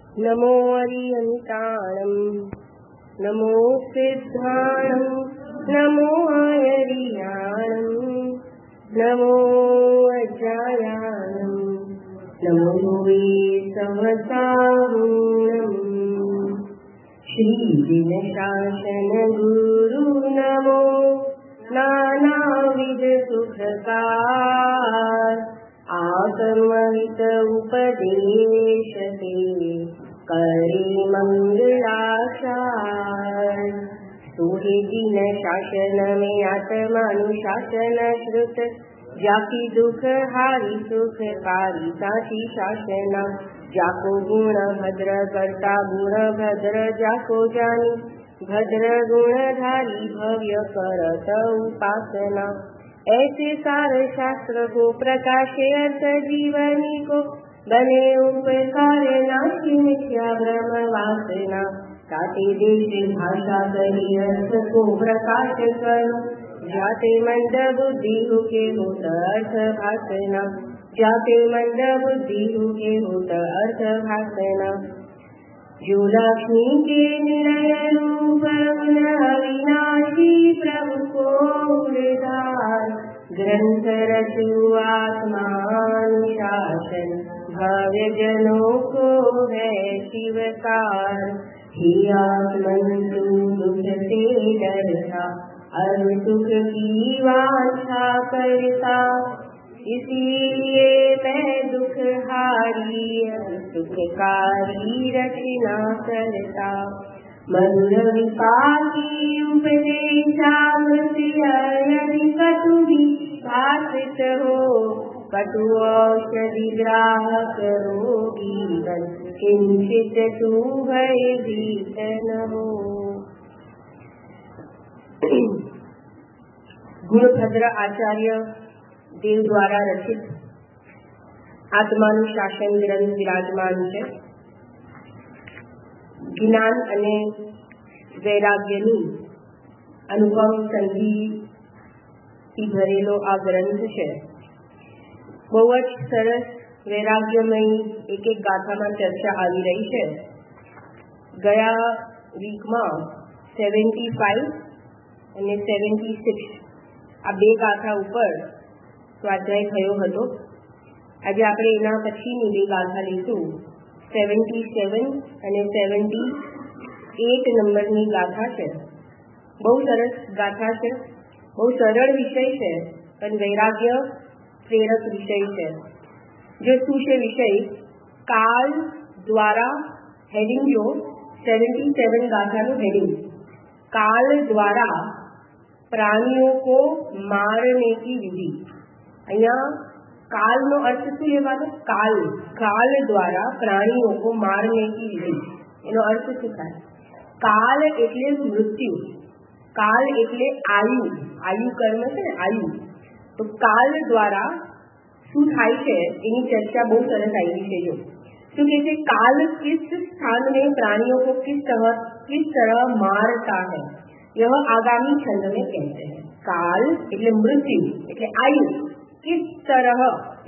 नमो अरियन्ताणं नमो सिद्धाणं नमो आयरियाणं नमो अजायाणं नमो वे समसाहुणं श्री दिनशासन गुरु नमो नानाविध सुखकार आगमहित उपदेशते करे मंगलासार सोहे दिन शासन में आत्मानुशासन श्रुत जाकी दुख हारी सुखकारी साची शासना जाको गुण भद्र करता गुण भद्र जाको जानी भद्र गुणधारी भव्य करत उपासना ऐसे सार शास्त्र को प्रकाशे अर्थ जीवनी को बने उपकार नाशी मिथ्या ब्रह्म वासना काते देश भाषा कही अर्थ को प्रकाश करो जाते मंद बुद्धि के होत अर्थ भाषना जाते मंद बुद्धि के होत अर्थ भाषना जो लक्ष्मी के निलय रूप अविनाशी प्रभु को उदार ग्रंथ रचु आत्मानुशासन भव्य जनों को है शिवकार ही आत्मन दुख से डरता और सुख की वांछा करता इसीलिए मैं दुख हारी सुखकारी रचना करता मधुर विपाकी उपदेशामृति यदि कटु भी भाषित हो कटु औषधि ग्राहक रोगी बन किंचित तू भय भीत न हो। गुणभद्र आचार्य देव द्वारा रचित आत्मानुशासन ग्रंथ विराजमान છે। જ્ઞાન અને વૈરાગ્યની અનુપમ સંધિથી ભરેલો આ ગ્રંથ છે। બહુ જ સરસ વૈરાગ્યમય એક એક ગાથામાં ચર્ચા આવી રહી છે। ગયા વીકમાં 75 અને 76 આ બે ગાથા ઉપર સ્વાધ્યાય થયો હતો। આજે આપણે એના પછીની બે ગાથા લઈશું। 77 અને 78 નંબરની ગાથા છે। બહુ સરસ ગાથા છે, બહુ સરળ વિષય છે, પણ વૈરાગ્ય પ્રેરક વિષય છે। જો શું છે વિષય? કાલ દ્વારા હેડિંગ જો 77 ગાથાનું હેડિંગ काल द्वारा प्राणियों को मारने की विधि। अहिया काल नो अर्थ शू लेवानो? काल काल द्वारा प्राणियों को मारने की विधि एनो अर्थ शू थाय? काल एटले मृत्यु, काल एटले आयु, आयु कर्म छे ने आयु। तो काल द्वारा शू थाय छे एनी चर्चा बहुत सरस आई छे। जो तो कहते काल किस स्थान में प्राणियों को किस तरह मारता है, यह आगामी छंद में कहते हैं। काल એટલે मृत्यु એટલે आयु, किस तरह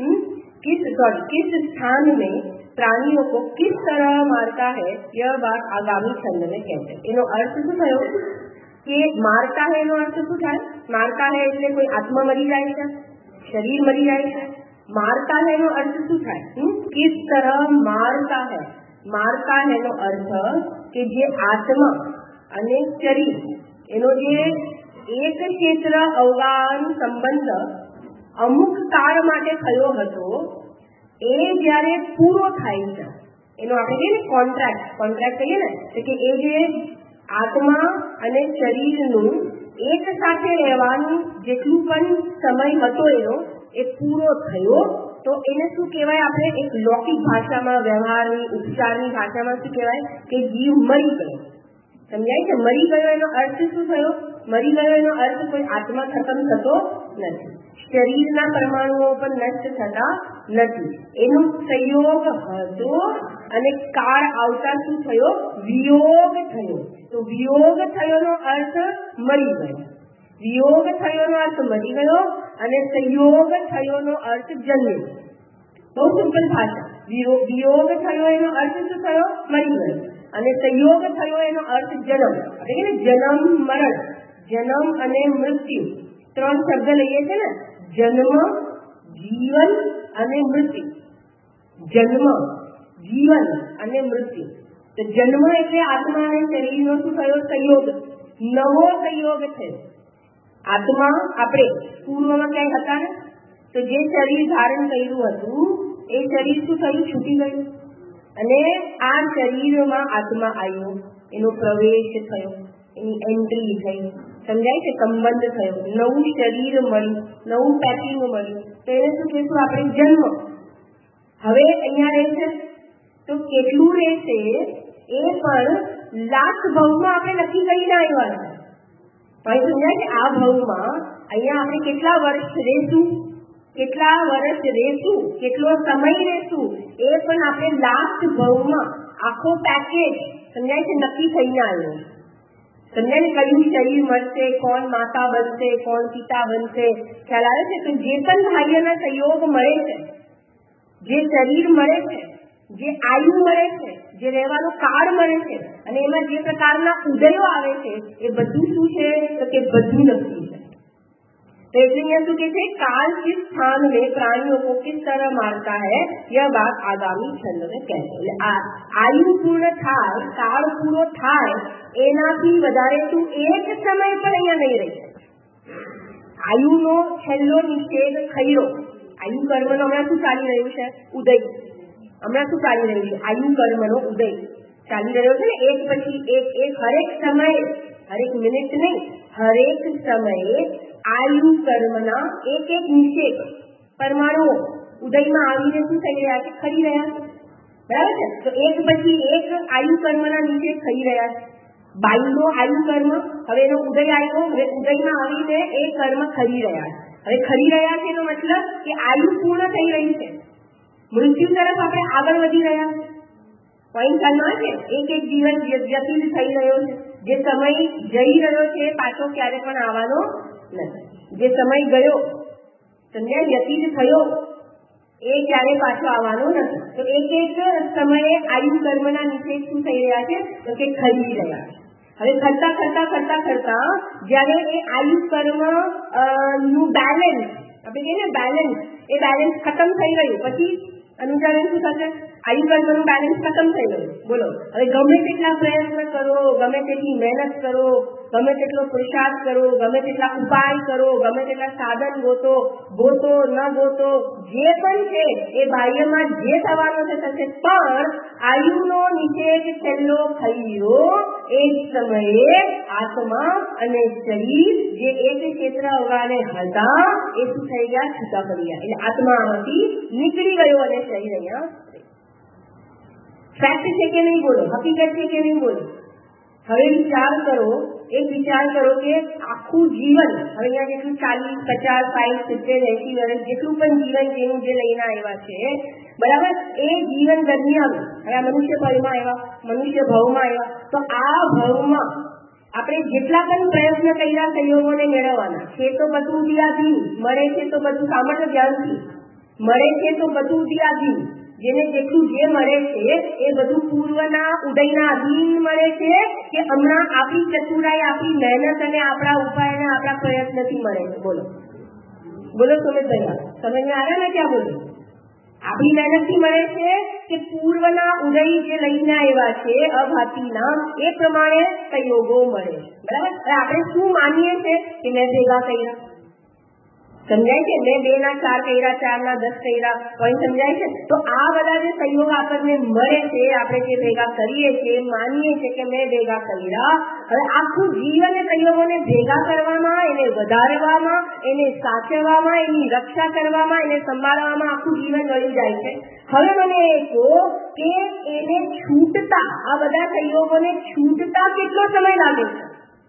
किस स्थान में प्राणियों को किस तरह मारता है, यह बात आगामी छंद में कहते हैं। એનો अर्थ શું થયો કે મારતા है એનો अर्थ શું થાય? મારતા है એટલે કોઈ આત્મા મરી જાય છે, શરીર મરી જાય છે। मारता है नो अर्थ शू थाय? किस तरह मारता है? मारता है नो अर्थ के जे आत्मा अने शरीर एनो जे एक क्षेत्र अवगान संबंध अमुक काल माटे थयो हतो ए ज्यारे पूरो थाय छे एनो आपणे कहीए ने कॉन्ट्राक्ट कहीए ने के ए जे आत्मा अने शरीरनुं एक साथे रहेवानुं जेटલું पण समय हतो एनो એ પૂરો થયો તો એને શું કહેવાય? આપણે એક લૌકિક ભાષામાં, વ્યવહારની ઉપચારની ભાષામાં શું કહેવાય કે જીવ મરી ગયો। સમજાય છે? મરી ગયો એનો અર્થ શું થયો? મરી ગયો એનો અર્થ કોઈ આત્મા ખતમ થતો નથી, શરીરના પરમાણુઓ પણ નષ્ટ થતા નથી। એનો સંયોગ હતો અને કાળ આવતા શું થયો? વિયોગ થયો। તો વિયોગ થયોનો અર્થ મરી ગયો, વિયોગ થયોનો અર્થ મરી ગયો અને સંયોગ થયોનો અર્થ જન્મ્યો। બહુ સિમ્પલ ભાષા। વિયોગ થયો એનો અર્થ શું થયો? મરી ગયો. અને સંયોગ થયો એનો અર્થ જન્મ. એટલે કે જન્મ મરણ, જન્મ અને મૃત્યુ 3 શબ્દ લઈએ છે ને, જન્મ, જીવન અને મૃત્યુ. જન્મ, જીવન અને મૃત્યુ. તો જન્મ એટલે આત્મા અને શરીરનો શું થયો? સંયોગ, નવો સંયોગ થયો. આત્મા આપણે પૂર્વમાં ક્યાંય હતા ને, તો જે શરીર ધારણ કર્યું હતું એ શરીર શું થયું? છૂટી ગયું. અને આ શરીરમાં આત્મા આવ્યો, એનો પ્રવેશ થયો, એની એન્ટ્રી થઈ, સમજાય છે? સંબંધ થયો, નવું શરીર મળ્યું, નવું પેકિંગ મળ્યું, તો એને શું કહેશું આપણે? જન્મ. હવે અહીંયા રહે છે તો કેટલું રહેશે એ પણ લાસ્ટ ભાવમાં આપણે નક્કી કરીને આવ્યા છે. પણ સમજાય છે? આ ભાવમાં અહીંયા આપણે કેટલા વર્ષ રહેશું, કેટલા વર્ષ રહેશું, કેટલો સમય રહેશું, એ પણ આપણે લાસ્ટ ભાવમાં આખો પેકેજ સમજાય છે નક્કી થઈને આવ્યો. સમજાય ને? કયું શરીર મળશે, કોણ માતા બનશે, કોણ પિતા બનશે, ખ્યાલ આવે છે? તો જે પણ ભાઈઓના સહયોગ મળે છે, જે શરીર મળે છે, જે આયુ મળે છે, જે રહેવાનો કાળ મળે છે, અને એમાં જે પ્રકારના ઉદયો આવે છે, એ બધું શું છે? તો કે બધું નક્કી છે. तो इसलिए यह के थे काल किस स्थान में प्राणियों को किस तरह मारता है, यह बात आगामी छंद में कहते हैं. आयु पूर्ण थाय, काल पूरो थाय एनाथी वधारे તું એક સમય પર અહીંયા નહીં રહી. આયુનો છેલ્લો નિષેધ ખૈરો. આયુ કર્મનો હમણાં શું ચાલી રહ્યું છે? ઉદય. હમણાં શું ચાલી રહ્યું છે? આયુ કર્મનો ઉદય ચાલી રહ્યો છે ને, એક પછી એક હરેક સમયે, હરેક મિનિટ નહીં, હરેક સમયે આયુ કર્મના એક એક નિષેધ પરમાણુઓ ઉદયમાં આવીને શું થઈ રહ્યા છે? ખરી રહ્યા છે. બરાબર છે? તો એક પછી એક આયુ કર્મના નિષેધ ખરી રહ્યા છે. બાયુનો આયુ કર્મ, હવે એનો ઉદય આવ્યો, હવે ઉદયમાં આવીને એ કર્મ ખરી રહ્યા છે. હવે ખરી રહ્યા છે એનો મતલબ કે આયુ પૂર્ણ થઈ રહી છે, મૃત્યુ તરફ આપણે આગળ વધી રહ્યા છે. પોઈન્ટ ખ્યાલમાં છે? એક એક જીવન વ્યતીત થઈ રહ્યો છે. જે સમય જઈ રહ્યો છે પાછો ક્યારે પણ આવવાનો નથી. જે સમય ગયો, સમજ્યા, વ્યતીત થયો, એ ક્યારે પાછો આવવાનો નથી. તો એક એક સમયે આયુ કર્મના નિષેધ શું થઈ રહ્યા છે? તો કે ખરી રહ્યા છે. હવે ખરતા ખરતા ખરતા ખરતા જયારે એ આયુ કર્મ નું બેલેન્સ, આપણે કહીએ ને બેલેન્સ, એ બેલેન્સ ખતમ થઈ રહ્યું પછી અનુસારે શું થશે? આયુ કર્મનું બેલેન્સ ખતમ થઈ ગયું. બોલો, હવે ગમે તેટલા પ્રયત્ન કરો, ગમે તેટલી મહેનત કરો, ગમે તેટલો પુરુષાર્થ કરો, ગમે તેટલા ઉપાય કરો, ગમે તેટલા સાધન ગોતો ન ગોતો, જે પણ છે એ બાહ્યમાં જે થવાનું છે થશે, પણ આયુનો નિષેધ છેલ્લો થયો એ જ સમયે આત્મા અને શરીર જે એક ક્ષેત્ર અવગાને હતા એ શું થઈ ગયા? છૂટા પડી ગયા. એટલે આત્મામાંથી નીકળી ગયો અને શરીર અહીંયા. ફેક્ટ છે કે નહીં? બોલો, હકીકત છે કે નહીં? બોલો. હવે વિચાર કરો, એક વિચાર કરો કે આખું જીવન, હવે અહીંયા જેટલું 40, 50, 60, 70, 80 વર્ષ જેટલું પણ જીવન જેનું જે લઈને આવ્યા છે, બરાબર, એ જીવન દરમિયાન હવે આ મનુષ્ય ભવમાં આવ્યા, મનુષ્ય ભાવમાં આવ્યા, તો આ ભાવમાં આપણે જેટલા પણ પ્રયત્ન કર્યા સહયોગોને મેળવવાના છે તો બધું ઉદયાધીન મળે છે, તો બધું સામાન્ય ધ્યાનથી મળે છે, તો બધું ઉદયાધીન, જેને જેટલું જે મળે છે એ બધું પૂર્વના ઉદયના અધીન મળે છે કે હમણાં આપણી ચતુરાઈ, આપણી મહેનત અને આપણા ઉપાય અને આપણા પ્રયત્નથી મળે છે? બોલો બોલો, સમજ સમજમાં આવ્યા ને? ક્યાં બોલો? આપણી મહેનતથી મળે છે કે પૂર્વના ઉદય જે લઈને આવ્યા છે અભાતીના, એ પ્રમાણે સંયોગો મળે છે. બરાબર. આપણે શું માનીએ છીએ કે મેં ભેગા કર્યા, સમજાય છે? મેં 2 ના 4 કર્યા, 4 ના 10 કર્યા, પોઈન્ટ સમજાય છે? તો આ બધા જે સંયોગ આપણને મળે છે, આપણે જે ભેગા કરીએ છીએ, માનીએ છીએ કે મેં ભેગા કર્યા, હવે આખું જીવન સંયોગોને ભેગા કરવામાં, એને વધારવામાં, એને સાચવવામાં, એની રક્ષા કરવામાં, એને સંભાળવામાં આખું જીવન વળી જાય છે. હવે મને એ કહો કે એને છૂટતા, આ બધા સંયોગોને છૂટતા કેટલો સમય લાગે છે?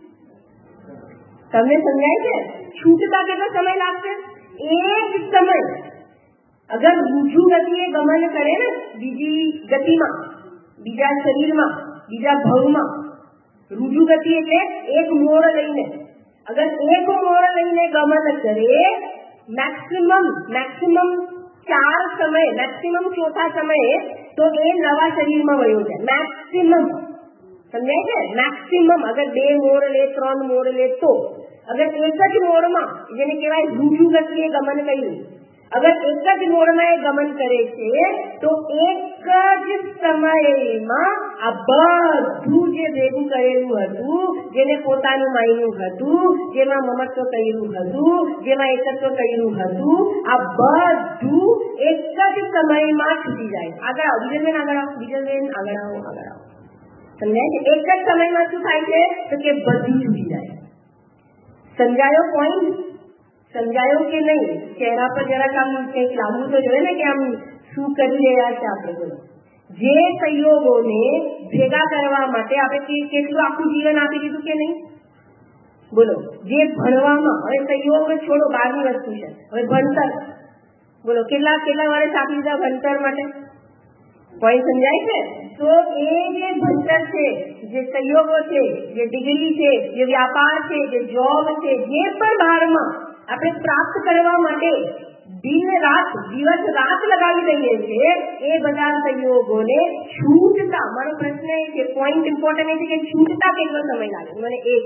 તમને સમજાય છે? છૂટતા કેટલો સમય લાગશે? એક સમય અગર બીજું ગતિએ ગમન કરે ને, બીજી ગતિમાં, બીજા શરીરમાં, બીજા ભાવમાં, રૂજુ ગતિ એટલે એક મોડ લઈને, અગર એક મોડ લઈને ગમન કરે, મેક્સિમમ 4 સમય મેક્સિમમ ચોથા સમયે તો એ નવા શરીરમાં વયો જાય. મેક્સિમમ સમજાય છે? મેક્સિમમ અગર 2 મોડ લે 3 મોડ લે તો અગર એક જ મોડમાં જેને કહેવાય રૂજુ ગતિએ ગમન કર્યું, અગર એક જ મોડમાં એ ગમન કરે છે તો એક જ સમયમાં આ બધું જે ભેગું કરેલું હતું, જેને પોતાનું માન્યું હતું, જેમાં મમત્વ કર્યું હતું, જેમાં એકત્વ કર્યું હતું, આ બધું એક જ સમયમાં છૂટી જાય. આગળ આવો બીજલબેન, આગળ આવો બીજલબેન, આગળ આવો, આગળ આવો. સમજાય છે? એક જ સમયમાં શું થાય છે તો કે બધું છૂટી જાય. સમજાયો પોઈન્ટ? સમજાયો કે નહીં? ચહેરા પર જરાક આમ કંઈક લાવવું તો જોઈએ ને કે આમ શું કરી રહ્યા છે આપણે. બોલો, જે સંયોગોને ભેગા કરવા માટે આપણે કેટલું આખું જીવન આપી દીધું કે નહીં? બોલો, જે ભણવામાં, હવે સંયોગ છોડો, બહારની વસ્તુ છે, હવે ભણતર, બોલો કેટલા વર્ષ આપી દીધા ભણતર માટે? પોઈન્ટ સમજાય છે? તો એ જે ભણતર છે, જે સંયોગો છે, જે ડિગ્રી છે, જે વ્યાપાર છે, જે જોબ છે, જે પણ બહારમાં આપણે પ્રાપ્ત કરવા માટે દિન રાત દિવસ રાત લગાવી દઈએ છીએ, એ બધા સંયોગોને છૂટતા, મારો પ્રશ્ન એ છે, પોઈન્ટ ઇમ્પોર્ટન્ટ એ છે કે છૂટતા કેટલો સમય લાગે? મને એક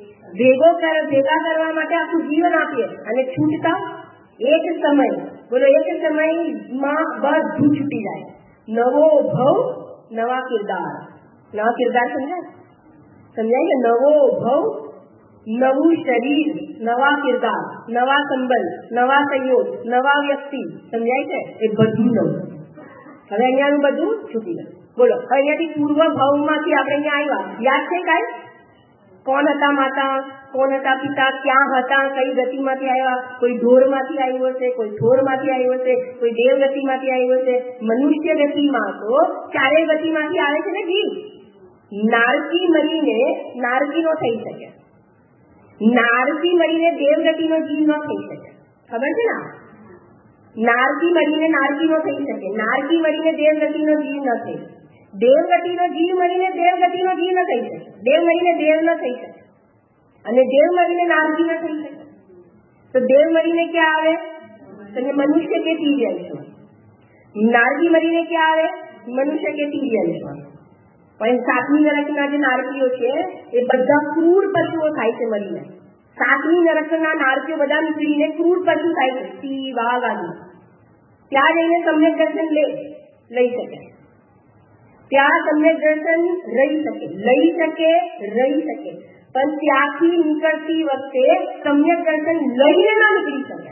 ભેગા કરવા માટે આખું જીવન આપીએ અને છૂટતા એક સમય. બોલો, એક સમયમાં બધું છૂટી જાય. નવો ભવ નવા કિરદાર. નવા કિરદાર સમજાય? સમજાય કે નવો ભવ નવું શરીર, નવા કિરદાર, નવા સંબંધ, નવા સંયોગ, નવા વ્યક્તિ. સમજાય છે? એ બધું નવું. હવે અહીંયાનું બધું છૂટી ગયું. બોલો, અહીંયાથી પૂર્વ ભાવમાંથી આપણે અહીંયા આવ્યા, યાદ છે કાંઈ? કોણ હતા માતા, કોણ હતા પિતા, ક્યાં હતા, કઈ ગતિમાંથી આવ્યા? કોઈ ઢોરમાંથી આવ્યો છે, કોઈ થોરમાંથી આવ્યો છે, કોઈ દેવ ગતિમાંથી આવ્યો છે. મનુષ્ય ગતિમાં તો 4 ગતિમાંથી આવે છે ને જીવ. નારકી મરીને નારકી નો થઈ શકે, નારકી મરીને દેવ ગતિનો જીવ ન થઈ શકે. ખબર છે ને? નારકી મરીને નારકી નો થઈ શકે, નારકી મરીને દેવ ગતિનો જીવ ન થઈ શકે, દેવ ગતિનો જીવ મરીને દેવ ગતિનો જીવ ન થઈ શકે, દેવ મરીને દેવ ન થઈ શકે, અને દેવ મરીને નારકી ન થઈ શકે. તો દેવ મરીને ક્યાં આવે? તો મનુષ્ય કે તિર્યંશમાં. નારકી મરીને ક્યાં આવે? મનુષ્ય કે તિર્યંશમાં. પણ 7મી નરકના જે નારકીઓ છે એ બધા ક્રૂર પશુઓ થાય છે મરીને. 7મી નરકના નારકીઓ બધા નીકળીને ક્રૂર પશુ થાય છે, સિંહ, વાઘ આદિ. ત્યાં જઈને સમ્યક દર્શન લઈ શકે, ત્યાં સમ્યક દર્શન રહી શકે, પણ ત્યાંથી નીકળતી વખતે સમ્યક દર્શન લઈને ના નીકળી શકે.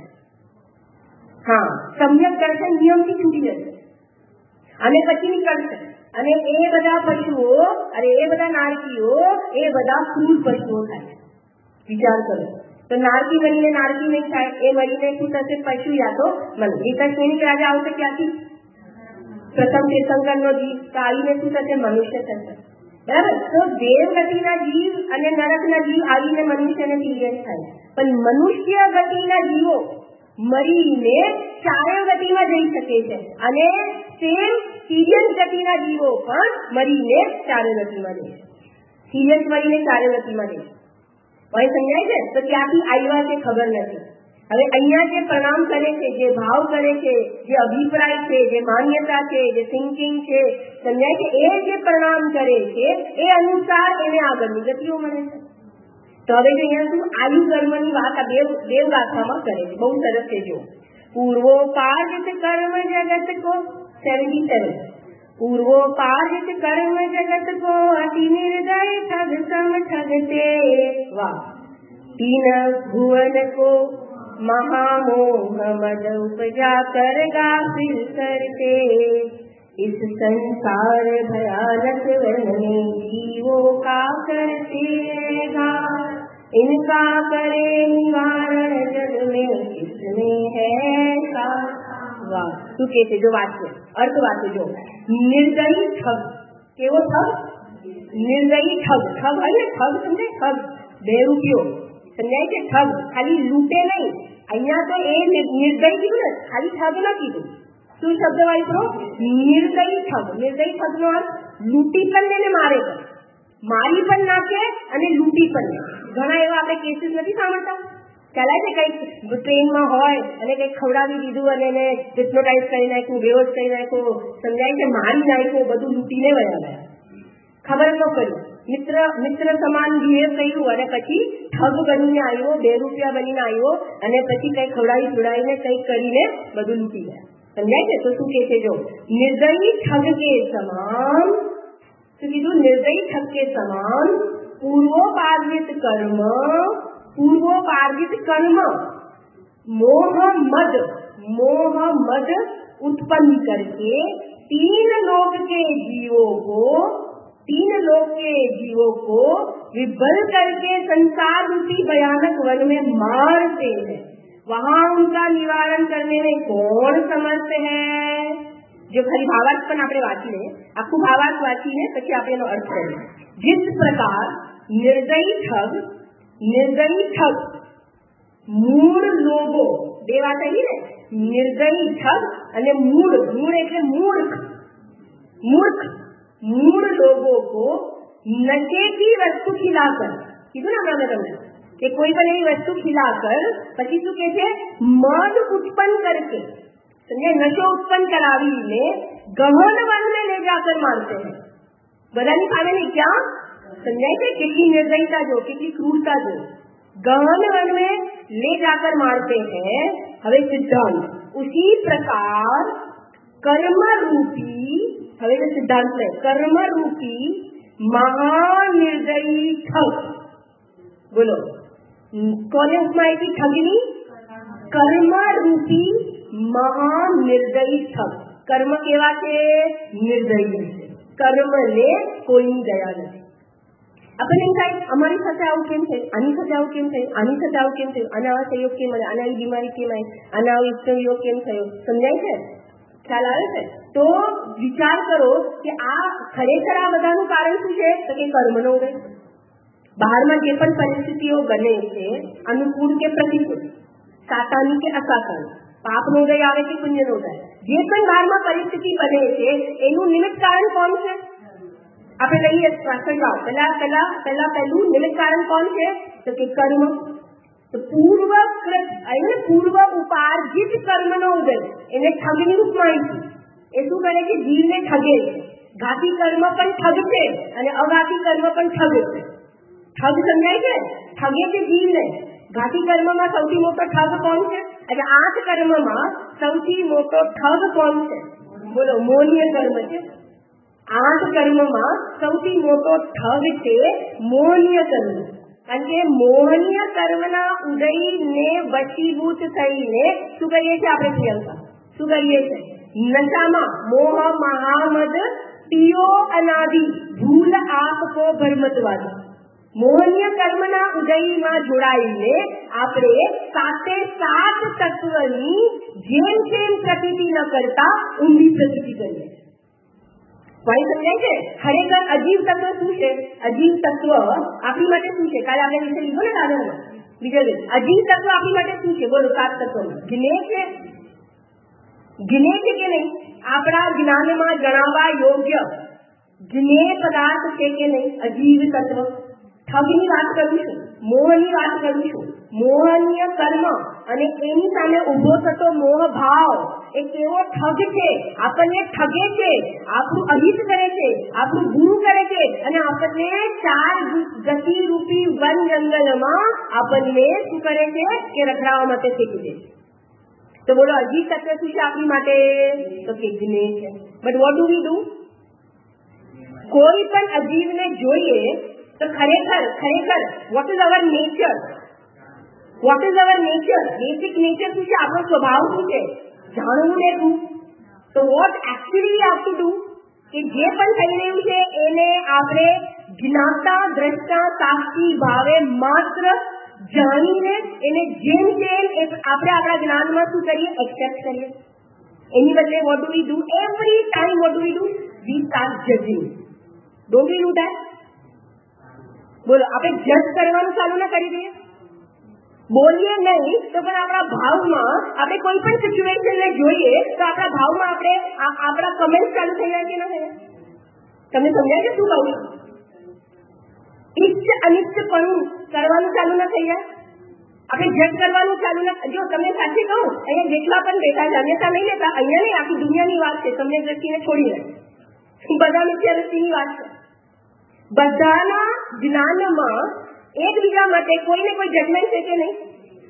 હા, સમ્યક દર્શન નિયમથી છૂટી જશે અને પછી નીકળશે. અને એ બધા પશુઓ, અરે એ બધા નારકીઓ, એ બધા ક્રૂર પશુઓ થાય. વિચાર કરો. તો નારકી મરીને નારકી નહીં થાય, એ મરીને શું થશે? પશુ યા તો મન. વિકસમિક રાજા આવશે ક્યાંથી? પ્રથમ તીર્થંકરનો જીવ. તો આવીને શું થશે? મનુષ્ય થશે. બરાબર? તો દેવ ગતિના જીવ અને નરકના જીવ આવીને મનુષ્યને તિર્યંશ થાય. પણ મનુષ્ય ગતિના જીવો મરીને 4 ગતિમાં જઈ શકે છે, અને સેમ તિર્યંશ ગતિના જીવો પણ મરીને 4 ગતિમાં જઈ શકે. તિર્યંશ મરીને 4 ગતિમાં જઈ શકે. હવે સમજાય છે? તો ત્યાંથી આવ્યા છે ખબર નથી. હવે અહીંયા જે પ્રણામ કરે છે, જે ભાવ કરે છે, જે અભિપ્રાય છે, જે માન્યતા છે, જે થિંકિંગ છે, સમજાય છે? એ જે પ્રણામ કરે છે એ અનુસાર એને આગળની ગતિઓ મળે છે. તો હવે અહીંયા શું આયુ કર્મની વાત આ દેવગાથામાં કરે છે. બહુ સરસ છે. જો પૂર્વોપાર્જિત કર્મ જગત કો 77 પૂર્વોપાર્જિત કર્મ જગત કો અતિ નિર્દય ठग सम ठगते वाह 3 भुवन को महामोह मद उपजा कर गाफिल करते इस संसार भयानक वन में जीवों का करते रहेगा इनका करे निवारण जग में किसने है सा। वाह, શું કે છે? જો વાંચો, અર્થ વાંચો. જો નિર્દયી ઠગ. કેવો ઠગ? નિર્દયી ઠગ. ઠગ હોય ને, ઠગ સમજે? ઠગ 2 રૂપિયો. સમજાય છે? ઠગ ખાલી લૂંટે નહીં. અહીંયા તો એ નિર્દયી કીધું ને, ખાલી ઠગ ન કીધું. શું શબ્દ વાપરો? નિર્દયી ઠગ. નિર્દયી ઠગનો અર્થ લૂંટી પણ ને મારે પણ, મારી પણ નાખે અને લૂંટી પણ નાખે. ઘણા એવા આપણે કેસીસ નથી સાંભળતા? ખ્યાલ આવે છે? કંઈક ટ્રેનમાં હોય અને કંઈક ખવડાવી દીધું અને એને હિપ્નોટાઇઝ કરી નાખ્યું, બેહોશ કરી નાખ્યો, સમજાય છે, મારી નાખ્યો, બધું લૂંટીને વયા ગયા, ખબર ન પડી, મિત્ર સમાન બિહેવ કર્યું અને પછી ઠગ બનીને આવ્યો, 2 રૂપિયા બનીને આવ્યો અને પછી કંઈક ખવડાવી છોડાવીને કંઈક કરીને બધું લૂંટી ગયા, સમજાય છે? તો શું કે છે? જો નિર્દયી ઠગ કે સમાન, શું કીધું? નિર્દયી ઠગ કે સમાન પૂર્વોપાર્જિત કર્મ मोह मद उत्पन्न करके तीन लोक के जीवों को विभल करके संसार रूपी भयानक वन में मारते हैं, वहां उनका निवारण करने में कौन समर्थ है? जो खरी भावार्थ पण આપણે વાંચીને આખું ભાવાર્થ વાંચીને પછી આપણે એનો અર્થ કરીએ. जिस प्रकार निर्दयी ठग મૂળ લોભો, બે વાત આવી ને, નિર્દયી ઠગ અને મૂળ એટલે મૂળ લોગો को नशे की वस्तु खिलाकर, કીધું ને આપણે તમને કે કોઈ પણ એવી વસ્તુ ખिलाकर પછી શું કે છે? મદ ઉત્પન્ન करके, समझे? नशो उत्पन्न करावीને गहन वन में ले जाकर मारते हैं. બધાની સામે નહીં, क्या समझाय છે? કેટલી નિર્દયતા જો, કેટલી ક્રૂરતા જો, गहन वन में ले जाकर मारते हैं. हवे सिद्धांत उसी प्रकार कर्म रूपी, हवे जो सिद्धांत है, कर्म रूपी महानिर्दयी ठग, बोलो कोने उपमा आई थी? ठगनी. कर्म रूपी महानिर्दयी ठग, कर्म केवा છે? નિર્દયી છે. કર્મને કોઈની દયા નથી. આપણને એમ થાય અમારી સાથે આવું કેમ થયું, આની સાથે આવું કેમ થયું, આની સાથે આવું કેમ થયું, આના આવા સંયોગ કેમ મળે, આના આવી બીમારી કેમ આવી, આના આવો ઈષ્ટવિયોગ કેમ થયો, સમજાય છે? ખ્યાલ આવે છે? તો વિચાર કરો કે આ ખરેખર આ બધાનું કારણ શું છે? તો કે કર્મનો ઉદય. બહારમાં જે પણ પરિસ્થિતિઓ બને છે, અનુકૂળ કે પ્રતિકૂળ, સાતાની કે અસાતાની, પાપનો ઉદય આવે કે પુણ્યનો ઉદય, જે પણ બહારમાં પરિસ્થિતિ બને છે એનું નિમિત્ત કારણ કોણ છે? આપણે લઈએ સમજાવો. પહેલું નિમિત્ત કારણ કોણ છે? તો કે કર્મ. તો પૂર્વ ઉપાર્જિત કર્મનો ઉદય, એને ઠગની ઉપમા આપી. એ શું કરે છે? જીવને ઠગે છે. ઘાતી કર્મ પણ ઠગ છે અને અઘાતી કર્મ પણ ઠગ છે. ઠગ સમજાય છે? ઠગે છે જીવને. ઘાતી કર્મમાં સૌથી મોટો ઠગ કોણ છે? એટલે 8 કર્મમાં સૌથી મોટો ઠગ કોણ છે? બોલો, મોહનીય કર્મ છે. 8 કર્મમાં સૌથી મોટો ઠગ છે મોહનીય કર્મ. કારણ કે મોહનીય કર્મના ઉદયને વશીભૂત થઈને શું કરીએ છીએ આપણે? પ્રિયંકા, શું કરીએ છીએ? નશામાં મોહ મહામદ પિયો અનાદિ ભૂલ આપકો ભરમતવાદી, મોહનીય કર્મના ઉદયમાં જોડાઈને આપણે 7 તત્વની જેમ પ્રતીતિ ન કરતા ઊંધી પ્રતીતિ કરીએ. ભાઈ સમજાય છે? ખરેખર અજીવ તત્વ શું છે? અજીવ તત્વ આપણી માટે શું છે? કાલે આપણે વિશે લીધો ને દાદાને બીજા અજીવ તત્વ આપણી માટે શું છે? બોલો, 7 તત્વમાં ગિને છે કે નહીં? આપણા જ્ઞાનમાં જણાવવા યોગ્ય જ્ઞેય પદાર્થ છે કે નહીં? અજીવ તત્વ. ઠગની વાત કરું છું, મોહની વાત કરું છું. મોહનીય કર્મ અને એની સામે ઉભો થતો મોહ ભાવ એ કેવો ઠગ છે? આપણને ઠગે છે, આપણું અહિત કરે છે, આપણું ગુરુ કરે છે અને આપણને 4 ગતિ રૂપી વન જંગલમાં આપણને શું કરે છે? કે રખડાવવા માટે ફેંકી દે છે. તો બોલો, અજીવ તત્વ શું છે આપણી માટે? તો કે જ્ઞેય છે. But what do we do? કોઈ પણ અજીવને જોઈએ તો ખરેખર what is our nature? Basic nature શું છે? આપણો સ્વભાવ શું છે? જાણવું લેવું. તો what actually you have to do કે જે પણ થઈ રહ્યું છે એને આપણે જ્ઞાતા દ્રષ્ટા સાક્ષી ભાવે માત્ર જાણીને એને જેમ આપણે આપણા જ્ઞાનમાં શું કરીએ? એક્સેપ્ટ કરીએ. એની બદલે what do we do? Every time what do we do? We start judging. Don't we do that? બોલો, આપણે જજ કરવાનું ચાલુ ના કરી દઈએ? બોલીએ નહીં તો પણ આપણા ભાવમાં આપણે કોઈ પણ સિચ્યુએશનને જોઈએ તો આપણા ભાવમાં આપણે આપણા કમેન્ટ ચાલુ થઈ જાય કે ના થાય? તમને સમજાય છે શું કહું છું? ઈચ્છ અનિચ્છ પણ કરવાનું ચાલુ ના થઈ જાય? આપણે જજ કરવાનું ચાલુ ના. જો તમને સાચી કહું, અહીંયા જેટલા પણ બેઠા છે અન્યતા નહીં લેતા, અહીંયા નહીં, આખી દુનિયાની વાત છે. તમને દ્રષ્ટિને છોડીને બધા મિથ્યા દ્રષ્ટિની વાત છે. બધાના જ્ઞાનમાં એકબીજા માટે કોઈને કોઈ જજમેન્ટ છે કે નહીં?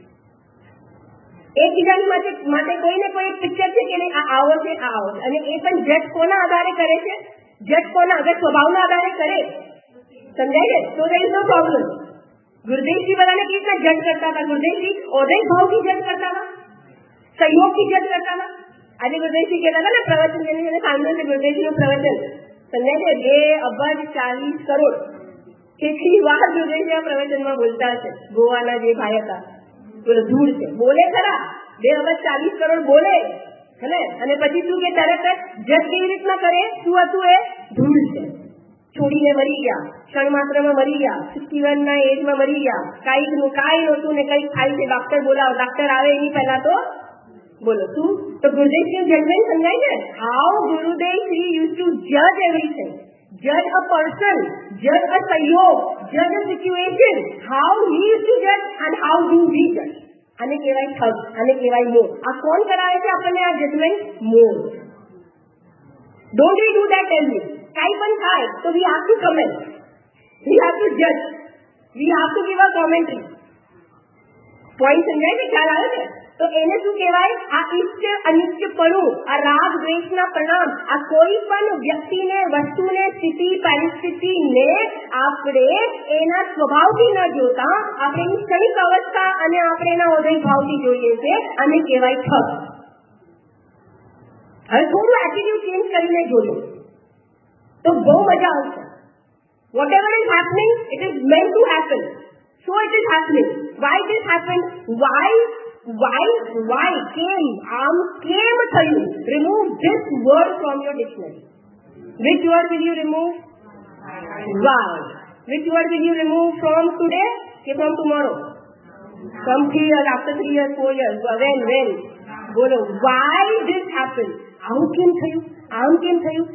એકબીજાની માટે કોઈને કોઈ પિક્ચર છે કે નહીં? આ આવો છે, આ આવો છે. અને એ પણ જજ કોના આધારે કરે છે? જજ કોના? અગર સ્વભાવના આધારે કરે, સમજાય છે, તો there is no problem. ગુરુદેવજી બધાને કેવી રીતના જજ કરતા હતા? ગુરુદેવજી ઓદય ભાવથી જજ કરતા હતા, સહયોગથી જજ કરતા હતા. આજે ગુરુદેવજી કહેતા હતા ને પ્રવચન, જેને સાંભળ્યું છે ગુરુદેવજીનું પ્રવચન, સમજાય છે, 2 અબજ 40 કરોડ કેટલી વાર ગુરુદેવજી આ પ્રવચનમાં બોલતા છે. ગોવાના જે ભાઈ હતા, બોલો ધૂળ છે, બોલે ખરા, 2 અબજ 40 કરોડ બોલે હે, અને પછી શું કે તરત જજ કેવી રીતના કરે? શું હતું એ? ધૂળ છે, છોડીને મરી ગયા, ક્ષણ માત્રમાં મરી ગયા, 61 ના એજમાં મરી ગયા, કાંઈ નહોતું ને કંઈક થાય છે, ડોક્ટર બોલાવો, ડોક્ટર આવે એની પહેલા તો બોલો શું? તો ગુરુદેવજીનું જજમેન્ટ સમજાય છે. હાઉ ગુરુદેવજી યુઝ ટુ જજ everything, judge a person, judge a સહયોગ, judge a situation, how he used to judge and how do we judge. આને કહેવાય ઠગ, આને કહેવાય મોહ. આ કોણ કરાવે છે આપણને આ જજમેન્ટ? મોહ. Don't we do that? Tell me. કાંઈ પણ થાય તો we have to comment, we have to judge, we have to give a commentary. Point સમજાય છે? ખ્યાલ આવે છે? તો એને શું કહેવાય? આ ઇષ્ટ અનિષ્ટપણું, આ રાગ દ્વેષના પરિણામ, આ કોઈ પણ વ્યક્તિને, વસ્તુને, સ્થિતિ, પરિસ્થિતિને આપણે એના સ્વભાવથી ન જોતા આપણે એની ક્ષણિક અવસ્થા અને આપણે એના ઉદય ભાવથી જોઈએ છે. આને કહેવાય ઠગ. હવે થોડું એટીટ્યુડ ચેન્જ કરીને જોજો તો બહુ મજા આવશે. Whatever is happening, it is meant to happen. So it is happening. Why it is happened? Why came? Came થયું. Remove this word from your dictionary. Which word will you remove? Why. Which word will you remove from today? From tomorrow? From 3 years, after 3 years, 4 years. When? બોલો. Why this happened? આવું કેમ થયું? આમ કેમ થયું?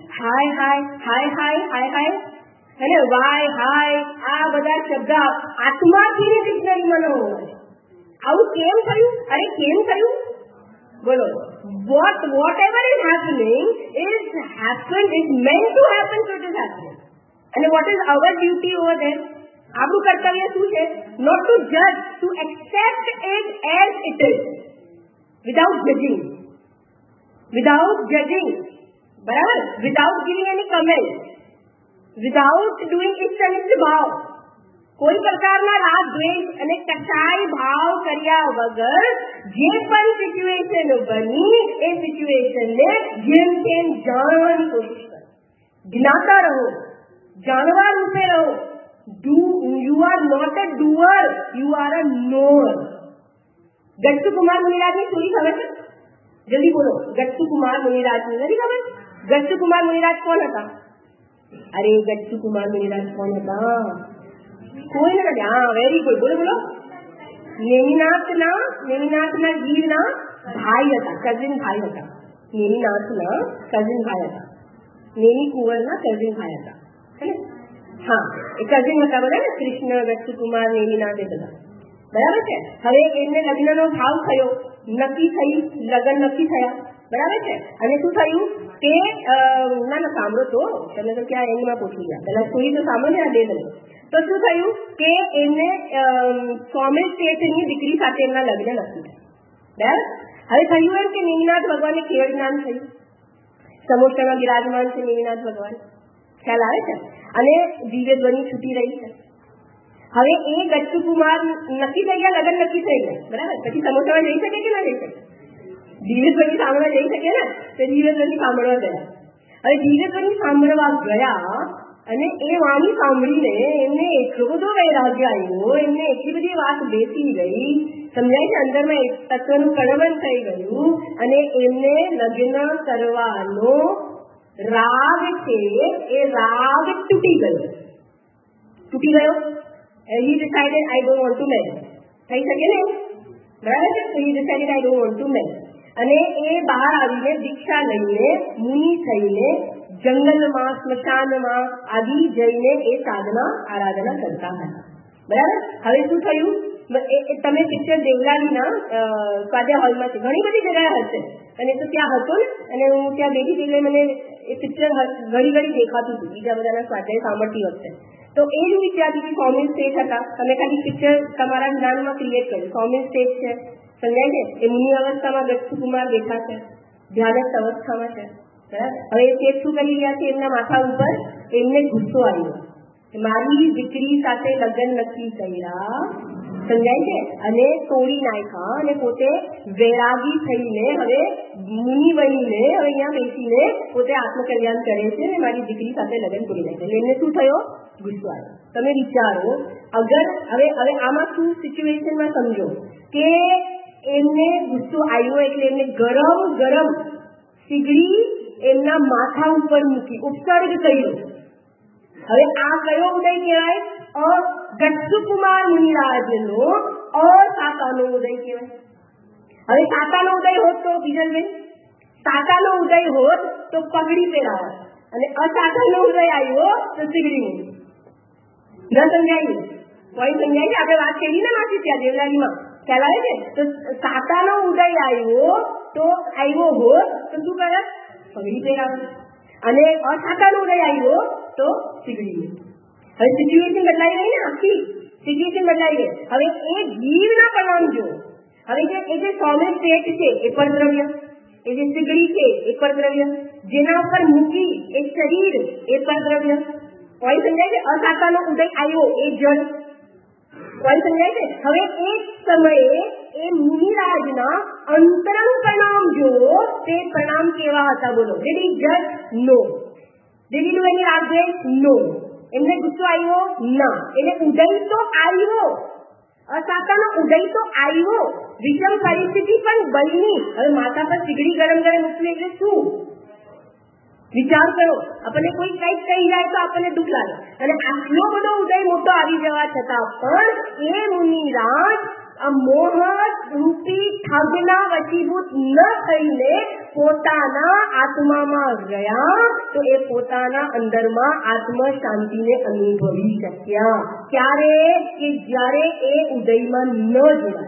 હાય અને Y હાય આ બધા શબ્દ આત્માથી ડિક્શનરીમાં ન હોય. આવું કેમ થયું? અરે કેમ થયું? બોલો. Whatever is happening is meant to happen, so it is happening. And what is our duty over there? આપણું કર્તવ્ય શું છે? Not to judge, to accept it as it is, without judging. બરાબર? Without giving any comment, without doing ઇષ્ટ ભાવ, કોઈ પ્રકારના રાગ દ્વેષ અને કસાય ભાવ કર્યા વગર જે પણ સિચ્યુએશન બની એ સિચ્યુએશનને જેમ તેમ જાણવાની કોશિશ કરો. જ્ઞાતા રહો, જાણવા રૂપે રહો. You are not a doer, you are a knower. Gattu Kumar મુનિરાજની સ્ટોરી ખબર છે? જલ્દી બોલો. ગટ્ટુ કુમાર મુનિરાજની નથી ખબર? ગટ્ટુ કુમાર મુનિરાજ કોણ હતા? અરે ગટ્ટુ કુમાર મુનિરાજ કોણ હતા? કોઈ નથી. હા, વેરી ગુડ. બોલો. નેમિનાથના જીવના ભાઈ હતા, કઝિન ભાઈ હતા. નેમિનાથના કઝિન ભાઈ હતા. નેમિ કુંવરના કઝિન ભાઈ હતા. હા, એ કઝિન હતા બધા ને, કૃષ્ણ, ગટ્ટુ કુમાર, નેમિનાથ એ બધા. બરાબર છે? હવે એમને લગ્નનો ભાવ થયો, નક્કી થયા. બરાબર છે? અને શું થયું કે ના સાંભળો તો, તમે તો ક્યાં એનીમાં પૂછી ગયા, પેલા સ્ટોરી તો સાંભળો ને આ બે બને. તો શું થયું કે એમને સોમેલ શેઠની દીકરી સાથે એમના લગ્ન નક્કી થયા. બરાબર? હવે થયું એમ કે નેમિનાથ ભગવાનને કેવળ જ્ઞાન થયું, સમોસામાં બિરાજમાન છે નેમિનાથ ભગવાન. ખ્યાલ આવે છે? અને દિવ્ય ધ્વનિ છૂટી રહી છે. હવે એ ગટ્ટુ કુમાર નક્કી થઈ ગયા, લગ્ન નક્કી થઈ ગયા. બરાબર? પછી સમોસામાં જઈ શકે કે ના જઈ શકે? દિવ્ય ધ્વનિ સાંભળવા જઈ શકે ને? તો દિવ્ય ધ્વનિ સાંભળવા ગયા. હવે દિવ્ય ધ્વનિ સાંભળવા ગયા અને એ વાણી સાંભળીને એમને એટલો બધો વૈરાગ્ય આવ્યો, એમને એટલી બધી વાત બેસી ગઈ, સમજાય છે? અંદરમાં એક તત્વનું કણવન થઈ ગયું અને એમને લગ્ન કરવાનો રાગ છે એ રાગ તૂટી ગયો. He decided I don't want to marry. થઈ શકે ને? બરાબર છે? So he decided I don't want to marry. અને એ બહાર આવીને દીક્ષા લઈને મુનિ થઈને જંગલમાં, સ્મશાનમાં આદિ જઈને એ સાધના આરાધના કરતા હતા. બરાબર? હવે શું થયું તમે પિક્ચર દેવલાલીના સ્વાધ્યાય હોલમાં છે, ઘણી બધી જગ્યાએ હશે, અને તો ત્યાં હતો ને, અને હું ત્યાં બેઠી હતી એટલે મને એ પિક્ચર ઘડી ઘડી દેખાતું હતું બીજા બધાના સ્વાધ્યાય સાંભળતી વખતે. તો એ જ વિચારતી હતી, સોમિલ સ્ટેટ હતા, તમે ખાલી પિક્ચર તમારા જ્ઞાનમાં ક્રિએટ કર્યું. સોમિલ સ્ટેટ છે, સમજાય છે, એ મુનિ અવસ્થામાં ગચ્છકુમાર બેઠા છે, ધ્યાનસ્થ અવસ્થામાં છે, બરાબર. હવે એ સ્ટેટ શું કરી રહ્યા છે, એમના માથા ઉપર એમને ગુસ્સો આવ્યો, મારી દીકરી સાથે લગ્ન નક્કી કર્યા, સમજાય છે, અને તોડી નાખ્યા, અને પોતે વૈરાગી થઈને હવે મુનિ બનીને હવે અહીંયા બેસીને પોતે આત્મકલ્યાણ કરે છે, અને મારી દીકરી સાથે લગ્ન તોડી નાખ્યા. એમને શું થયો? ગુસ્સો આવ્યો. તમે વિચારો, અગર હવે આમાં શું સિચ્યુએશનમાં સમજો કે એમને ગુસ્સો આવ્યો એટલે એમને ગરમ ગરમ સીગડી એમના માથા ઉપર મૂકી ઉપસર્ગ કર્યો. હવે આ કયો ઉદય કહેવાય? ગચ્છકુમાર મુનિરાજનો અસાતાનો ઉદય કહેવાય. હવે સાતાનો ઉદય હોત તો બીજલબેન, સાતાનો ઉદય હોત તો પગડી પહેરાવત, અને અસાતાનો ઉદય આવ્યો તો સીગડી મૂકી. ન સમજાયું? પોઈન્ટ સમજાય છે? આપણે વાત કરી ને માસી ત્યાં દેવલાલીમાં ખ્યાલ આવે છે. તો સાતાનો ઉદય આવ્યો હોત તો શું કરે? પગડી પહેરાવત, અને અસાતાનો ઉદય આવ્યો તો સીગડી. હવે સિચ્યુએશન બદલાઈ ગઈ ને, આખી સિચ્યુએશન બદલાઈ ગઈ. હવે એ જીવના પરિણામ જો, હવે એ જે સોલિડ સ્ટેટ છે એ પરદ્રવ્ય, એ જે સીગડી છે એ પરદ્રવ્ય, જેના ઉપર મૂકી એ શરીર એ પરદ્રવ્ય. કોઈ સમજાય છે? અસાતાનો ઉદય આવ્યો એ જળ. કોઈ સમજાય છે? હવે એ સમયે એ મુનિરાજના અંતરંગ પરિણામ જો, તે પરિણામ કેવા હતા બોલો? Did he judge? No. Did he do any ragdresh? No. એમને ગુસ્સો આવ્યો? ના. એટલે ઉદય તો આવ્યો, અસાતાનો ઉદય તો આવ્યો, વિષમ પરિસ્થિતિ પણ બની. હવે માથા પર સીગડી ગરમ ગરમ ઉઠલે એટલે શું? વિચાર કરો. આપણને કોઈ કંઈક કહી જાય તો આપણને દુઃખ લાગે, અને આટલો બધો ઉદય મોટો આવી જવા છતાં પણ એ મુનિરાજ આ મોહ રૂપી ઠગના વશીભૂત ન થઈને પોતાના આત્મામાં રહ્યા, તો એ પોતાના અંદરમાં આત્મ શાંતિને અનુભવી શક્યા. ક્યારે? કે જ્યારે એ ઉદયમાં ન જોડાય.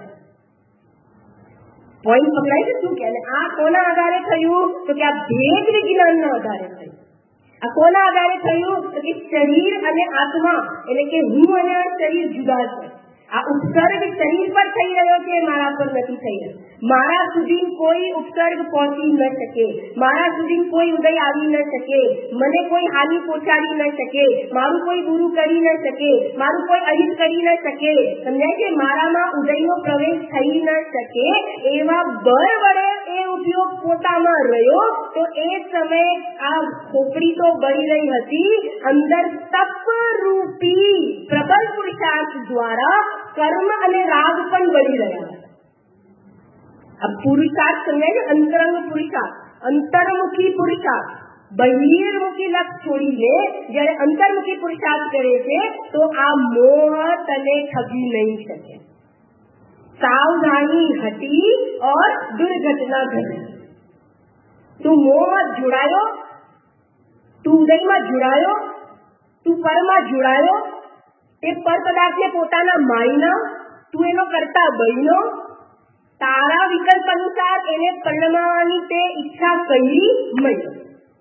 પોઈન્ટ પકડાય છે શું કે? આ કોના આધારે થયું? તો કે આ ભેદ વિજ્ઞાનના આધારે થયું. આ કોના આધારે થયું? તો કે શરીર અને આત્મા, એટલે કે હું અને આ શરીર જુદા છે. આ ઉપસર્ગ શરીર પર થઈ રહ્યો છે, મારા પર નથી થઈ રહ્યો. મારા સુધી કોઈ ઉપસર્ગ પહોંચી ન શકે, મારા સુધી કોઈ ઉદય આવી ન શકે, મને કોઈ હાનિ પહોંચાડી ન શકે, મારું કોઈ ગુરુ કરી ન શકે, મારું કોઈ અહિત કરી ન શકે, સમજાય છે? મારામાં ઉદયનો પ્રવેશ થઈ ન શકે એવા બળ વડે એ ઉપયોગ પોતામાં રહ્યો. તો એ સમયે આ ખોપડી તો બળી રહી હતી, અંદર તપ રૂપી પ્રબળ પુરુષાર્થ દ્વારા કર્મ અને રાગ પણ બળી રહ્યા. આ પુરુષાર્થ સમજાય છે? અંતરંગ પુરુષાર્થ, અંતર્મુખી પુરુષાર્થ. બહિર્મુખી લક્ષ છોડીને જયારે અંતર્મુખી પુરુષાર્થ કરે છે તો આ મોહ તને ઠગી નહીં શકે. सावधानी हटी और दुर्घटना घटी. તું મોહમાં જોડાયો, તું ઉદયમાં જોડાયો, તું પરમાં જોડાયો, તે પર પદાર્થને પોતાના માયના, તું એનો કરતા બન્યો, તારા વિકલ્પ અનુસાર એને પરણવાની તે ઈચ્છા કરી મળી.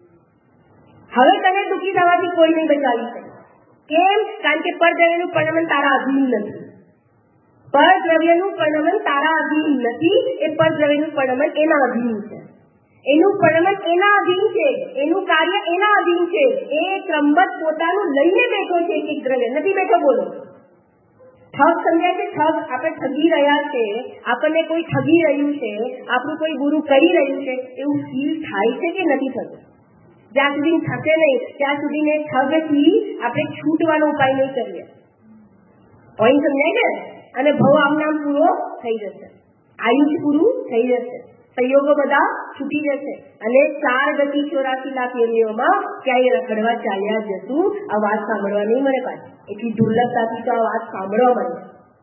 હવે તને દુઃખી થવાથી કોઈ નહીં બચાવી શકે. કેમ? કારણ કે પરદ્રવ્યનું પરિણમન તારા અધીન નથી. પરદ્રવ્યનું પરિણમન તારા અધીન નથી, એ પરદ્રવ્યનું પરિણમન એના અધીન છે. એનું પરિણમન એના અધીન છે, એનું કાર્ય એના અધીન છે. એ ક્રમબદ્ધ પોતાનું લઈને બેઠો છે, એક દ્રવ્ય નથી બેઠો. બોલો, ઠગ સમજાય છે? ઠગ, આપણે ઠગી રહ્યા છે, આપણને કોઈ ઠગી રહ્યું છે, આપણું કોઈ ગુરુ કરી રહ્યું છે, એવું ફીલ થાય છે કે નથી થતું? જ્યાં સુધી થશે નહીં ત્યાં સુધી ઠગથી આપણે છૂટવાનો ઉપાય નહીં કરીએ. પોઈન્ટ સમજાય છે? અને ભવ આમનામ પૂરો થઈ જશે, આયુષ પૂરું થઈ જશે, સંયોગો બધા છૂટી જશે, અને 4 ગતિ 84 લાખ યોનિઓમાં ક્યાંય રખડવા ચાલ્યા જશું. આ વાત સાંભળવા નહીં મળે પાછી. એટલી દુર્લભતાથી તો આ વાત સાંભળવા મળે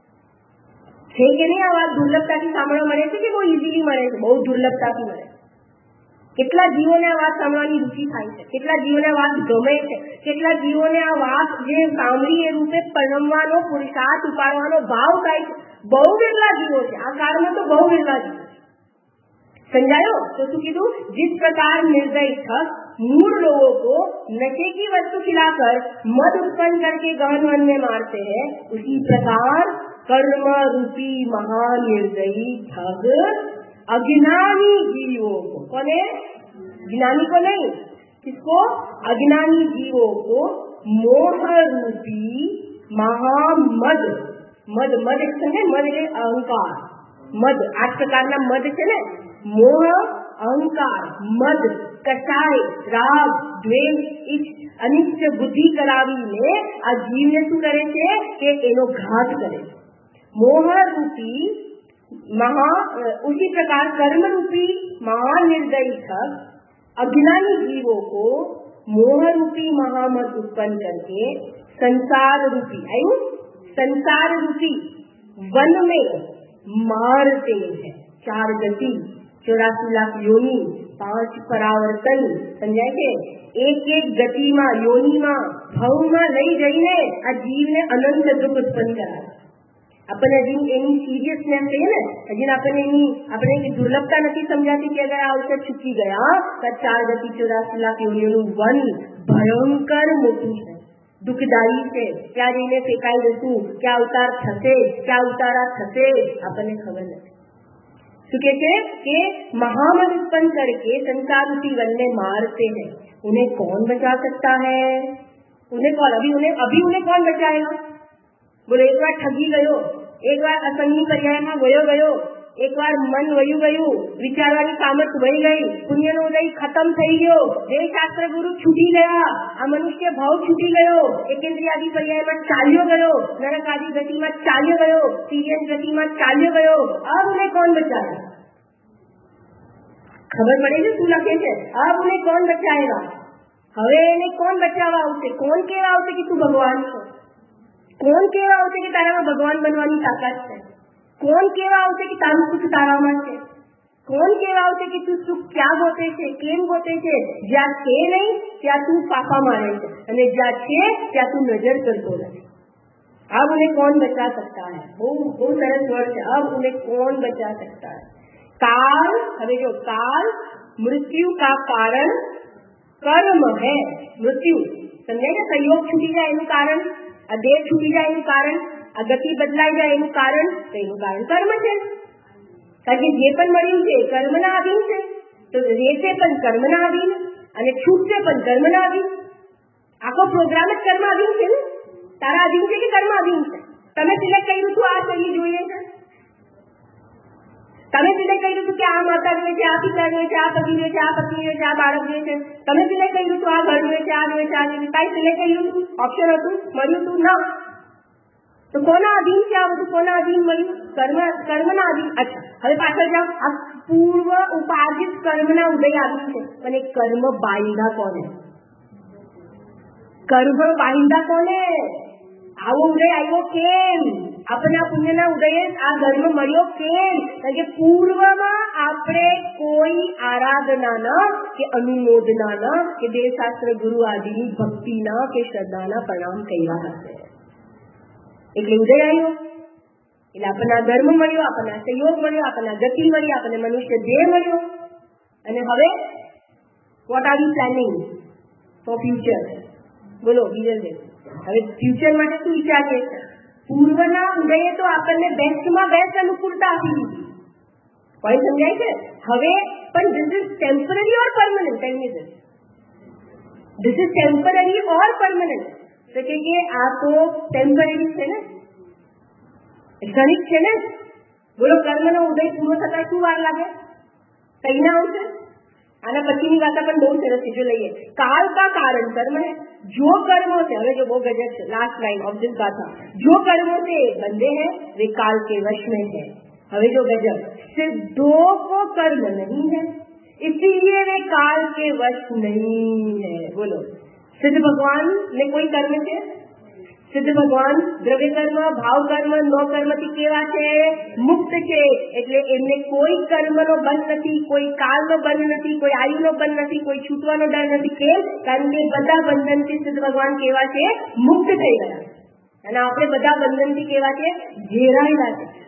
છે કે નહીં? આ વાત દુર્લભતાથી સાંભળવા મળે છે કે બહુ ઇઝીલી મળે છે? બહુ દુર્લભતાથી મળે. કેટલા જીવોને આ વાત સાંભળવાની રુચિ થાય છે, કેટલા જીવોને આ વાત ગમે છે, કેટલા જીવોને આ વાત જે સાંભળી એ રૂપે પરણમવાનો પુરુષાર્થ ઉપાડવાનો ભાવ થાય છે. બહુ વિરલા જીવો છે આ કાળમાં, તો બહુ વિરલા જીવો છે. समझायो? तो શું કીધું? जिस प्रकार निर्दयी ठग मूढ़ लोगों को नशे की वस्तु खिलाकर मद उत्पन्न करके गहन वन में मारते हैं, उसी प्रकार कर्म रूपी महानिर्दयी ठग अज्ञानी जीवों को, कौन है? ज्ञानी को नहीं, किसको? अज्ञानी जीवों को मोह रूपी महामद, मद मद समझे? मद એટલે અહંકાર, મદ 8 પ્રકારના મદ છે ને, મોહ, અહંકાર, મદ, કસાય, રાગ, દ્વેષ, ઈચ્છ, અનિષ્ટ બુદ્ધિ કરાવીને આ જીવને શું કરે છે કે એનો ઘાત કરે. મોહ રૂપી उसी प्रकार कर्म रूपी महानिर्दयी ठग अज्ञानी जीवों को मोह रूपी महामद उत्पन्न करके संसार रूपी, आयु संसार रूपी वन में मारते हैं. 4 गति, 84 लाख योनि, 5 परावर्तन, समझाય છે? એક એક ગતિમાં, યોનિમાં, ભવમાં લઈ જઈને આ જીવને અનંત દુઃખ ઉત્પન્ન કરાવે. આપણને હજી એની સિરિયસનેસ કહીએ ને, હજી આપણે એની દુર્લભતા નથી સમજાતી કે અગર આ અવસર ચૂકી ગયા તો 4 ગતિ 84 લાખ યોનિઓનું વન ભયંકર મોટું છે, દુઃખદાયી છે. ક્યાં જઈને ફેંકાઈ જશું, ક્યાં અવતાર થશે, ક્યાં અવતારા થશે, આપણને ખબર નથી. શું કે છે કે महामद उत्पन्न करके संसार रूपी वन में मारते हैं. उन्हें कौन बचा सकता है? उन्हें कौन अभी उन्हें कौन बचाएगा? बोलो, एक बार ठगी गयो, एक बार असंगी पर्यायમાં ગયો, એક વાર મન વયું ગયું, વિચારવાની સામર્થ વહી ગઈ, પુણ્યનો ઉદય ખતમ થઈ ગયો, દેહ શાસ્ત્ર ગુરુ છૂટી ગયા, આ મનુષ્ય ભાવ છૂટી ગયો, એકેન્દ્રિયાદી પર્યાયમાં ચાલ્યો ગયો, નરકાદી ગતિમાં ચાલ્યો ગયો, તિર્યક ગતિમાં ચાલ્યો ગયો. अब उन्हें कौन बचाएगा? ખબર પડે છે શું લખે છે? अब उन्हें कौन बचाएगा? હવે એને કોણ બચાવવા આવશે? કોણ કહેવા આવશે કે તું ભગવાન છો? કોણ કહેવા આવશે કે તારામાં ભગવાન બનવાની તાકાત છે? કોણ કહેવા આવશે કે તારું સુખ તારામાં છે? કોણ કહેવા આવશે કે તું સુખ ક્યાં ગોતે છે, કેમ ગોતે છે? જ્યાં છે નહીં ત્યાં તું પાપા મારે છે, અને જ્યાં છે ત્યાં તું નજર કરતો નથી. अब उन्हें कौन बचा सकता है? बहुत सरस वर्ड है. अब उन्हें कौन बचा सकता है? काल, હવે જો काल मृत्यु का कारण कर्म है. मृत्यु સમજાય ને? સંયોગ છૂટી જાય એનું કારણ, આ દેહ છૂટી જાય એનું કારણ, આ ગતિ બદલાઈ જાય એનું કારણ, તો એનું કારણ કર્મ છે. કારણ કે જે પણ મળ્યું છે કર્મના આધીન છે, તો રહેશે પણ કર્મના આધીન અને છૂટશે પણ કર્મના આધીન. આખો પ્રોગ્રામ જ કર્મ આધીન છે ને. તારા આધીન છે કે કર્મ આધીન છે? તમે સિલેક્ટ કર્યું હતું આ શરીર જોઈએ છે, તમે સિલેક્ટ કર્યું હતું કે આ માતા જોઈએ છે, આ પિતા જોઈએ છે, આ પતિ જોઈએ છે, આ પત્ની જોઈએ છે, આ બાળક જોઈએ છે, તમે સિલેક્ટ કર્યું હતું આ ઘર જોઈએ છે, આ જોઈએ છે, આ જોઈએ છે, કાંઈ સિલેક્ટ કર્યું હતું? ઓપ્શન હતું? મળ્યું હતું? ના. તો કોના આધીન છે આ બધું? કોના આધીન મળ્યું? કર્મના આધીન. અચ્છા, હવે પાછળ જાઓ. આ પૂર્વ ઉપાર્જિત કર્મના ઉદય આધીન છે, પણ એ કર્મ બાંધા કોને? કર્મ બાંધા કોને? આવો ઉદય આવ્યો કેમ? આપણને આ પુણ્યના ઉદયે આ ધર્મ મળ્યો કેમ? કારણ કે પૂર્વમાં આપણે કોઈ આરાધનાના કે અનુમોદનાના કે દેવશાસ્ત્ર ગુરુ આદિની ભક્તિના કે શ્રદ્ધાના પ્રણામ કર્યા હશે, એટલે ઉદય આવ્યો. એટલે આપણને આ ધર્મ મળ્યો, આપણને આ સંયોગ મળ્યો, આપણને આ ગતિ મળી, આપણને મનુષ્ય દેહ મળ્યો. અને હવે what are you planning for future? બોલો બીજલ, હવે ફ્યુચર માટે શું વિચારીએ છે? પૂર્વના ઉદયે તો આપણને બેસ્ટમાં બેસ્ટ અનુકૂળતા આપી દીધી. કોઈ સમજાય છે? હવે પણ this is temporary or permanent? Tell me this. This is temporary or permanent? તો કે આ તો ટેમ્પરરી છે ને, ક્ષણિક છે ને. બોલો, કર્મનો ઉદય પૂરો થતા શું વાર લાગે? કઈ ના આવશે? આના પછીની વાત પણ બહુ સરસ છે, જો લઈએ. કાલ કા કારણ કર્મ है, जो कर्मों से, હવે જો બહુ ગજબ છે, લાસ્ટ લાइन ऑफ दिस गाथा, जो कर्मों से बंधे हैं वे काल के वश में है. હવે જો ગજબ, सिद्धों को कर्म नहीं है इसीलिए वे काल के वश नहीं है. બોલો, સિદ્ધ ભગવાન ને કોઈ કર્મ છે? સિદ્ધ ભગવાન દ્રવ્ય કર્મ, ભાવ કર્મ, નો કર્મથી કેવા છે? મુક્ત છે. એટલે એમને કોઈ કર્મનો બંધ નથી, કોઈ કાળનો બંધ નથી, કોઈ આયુનો બંધ નથી, કોઈ છૂટવાનો ડર નથી. કેમ? કારણ કે બધા બંધનથી સિદ્ધ ભગવાન કેવા છે? મુક્ત થઈ ગયા. અને આપણે બધા બંધનથી કેવા છે? ઘેરાયેલા છે.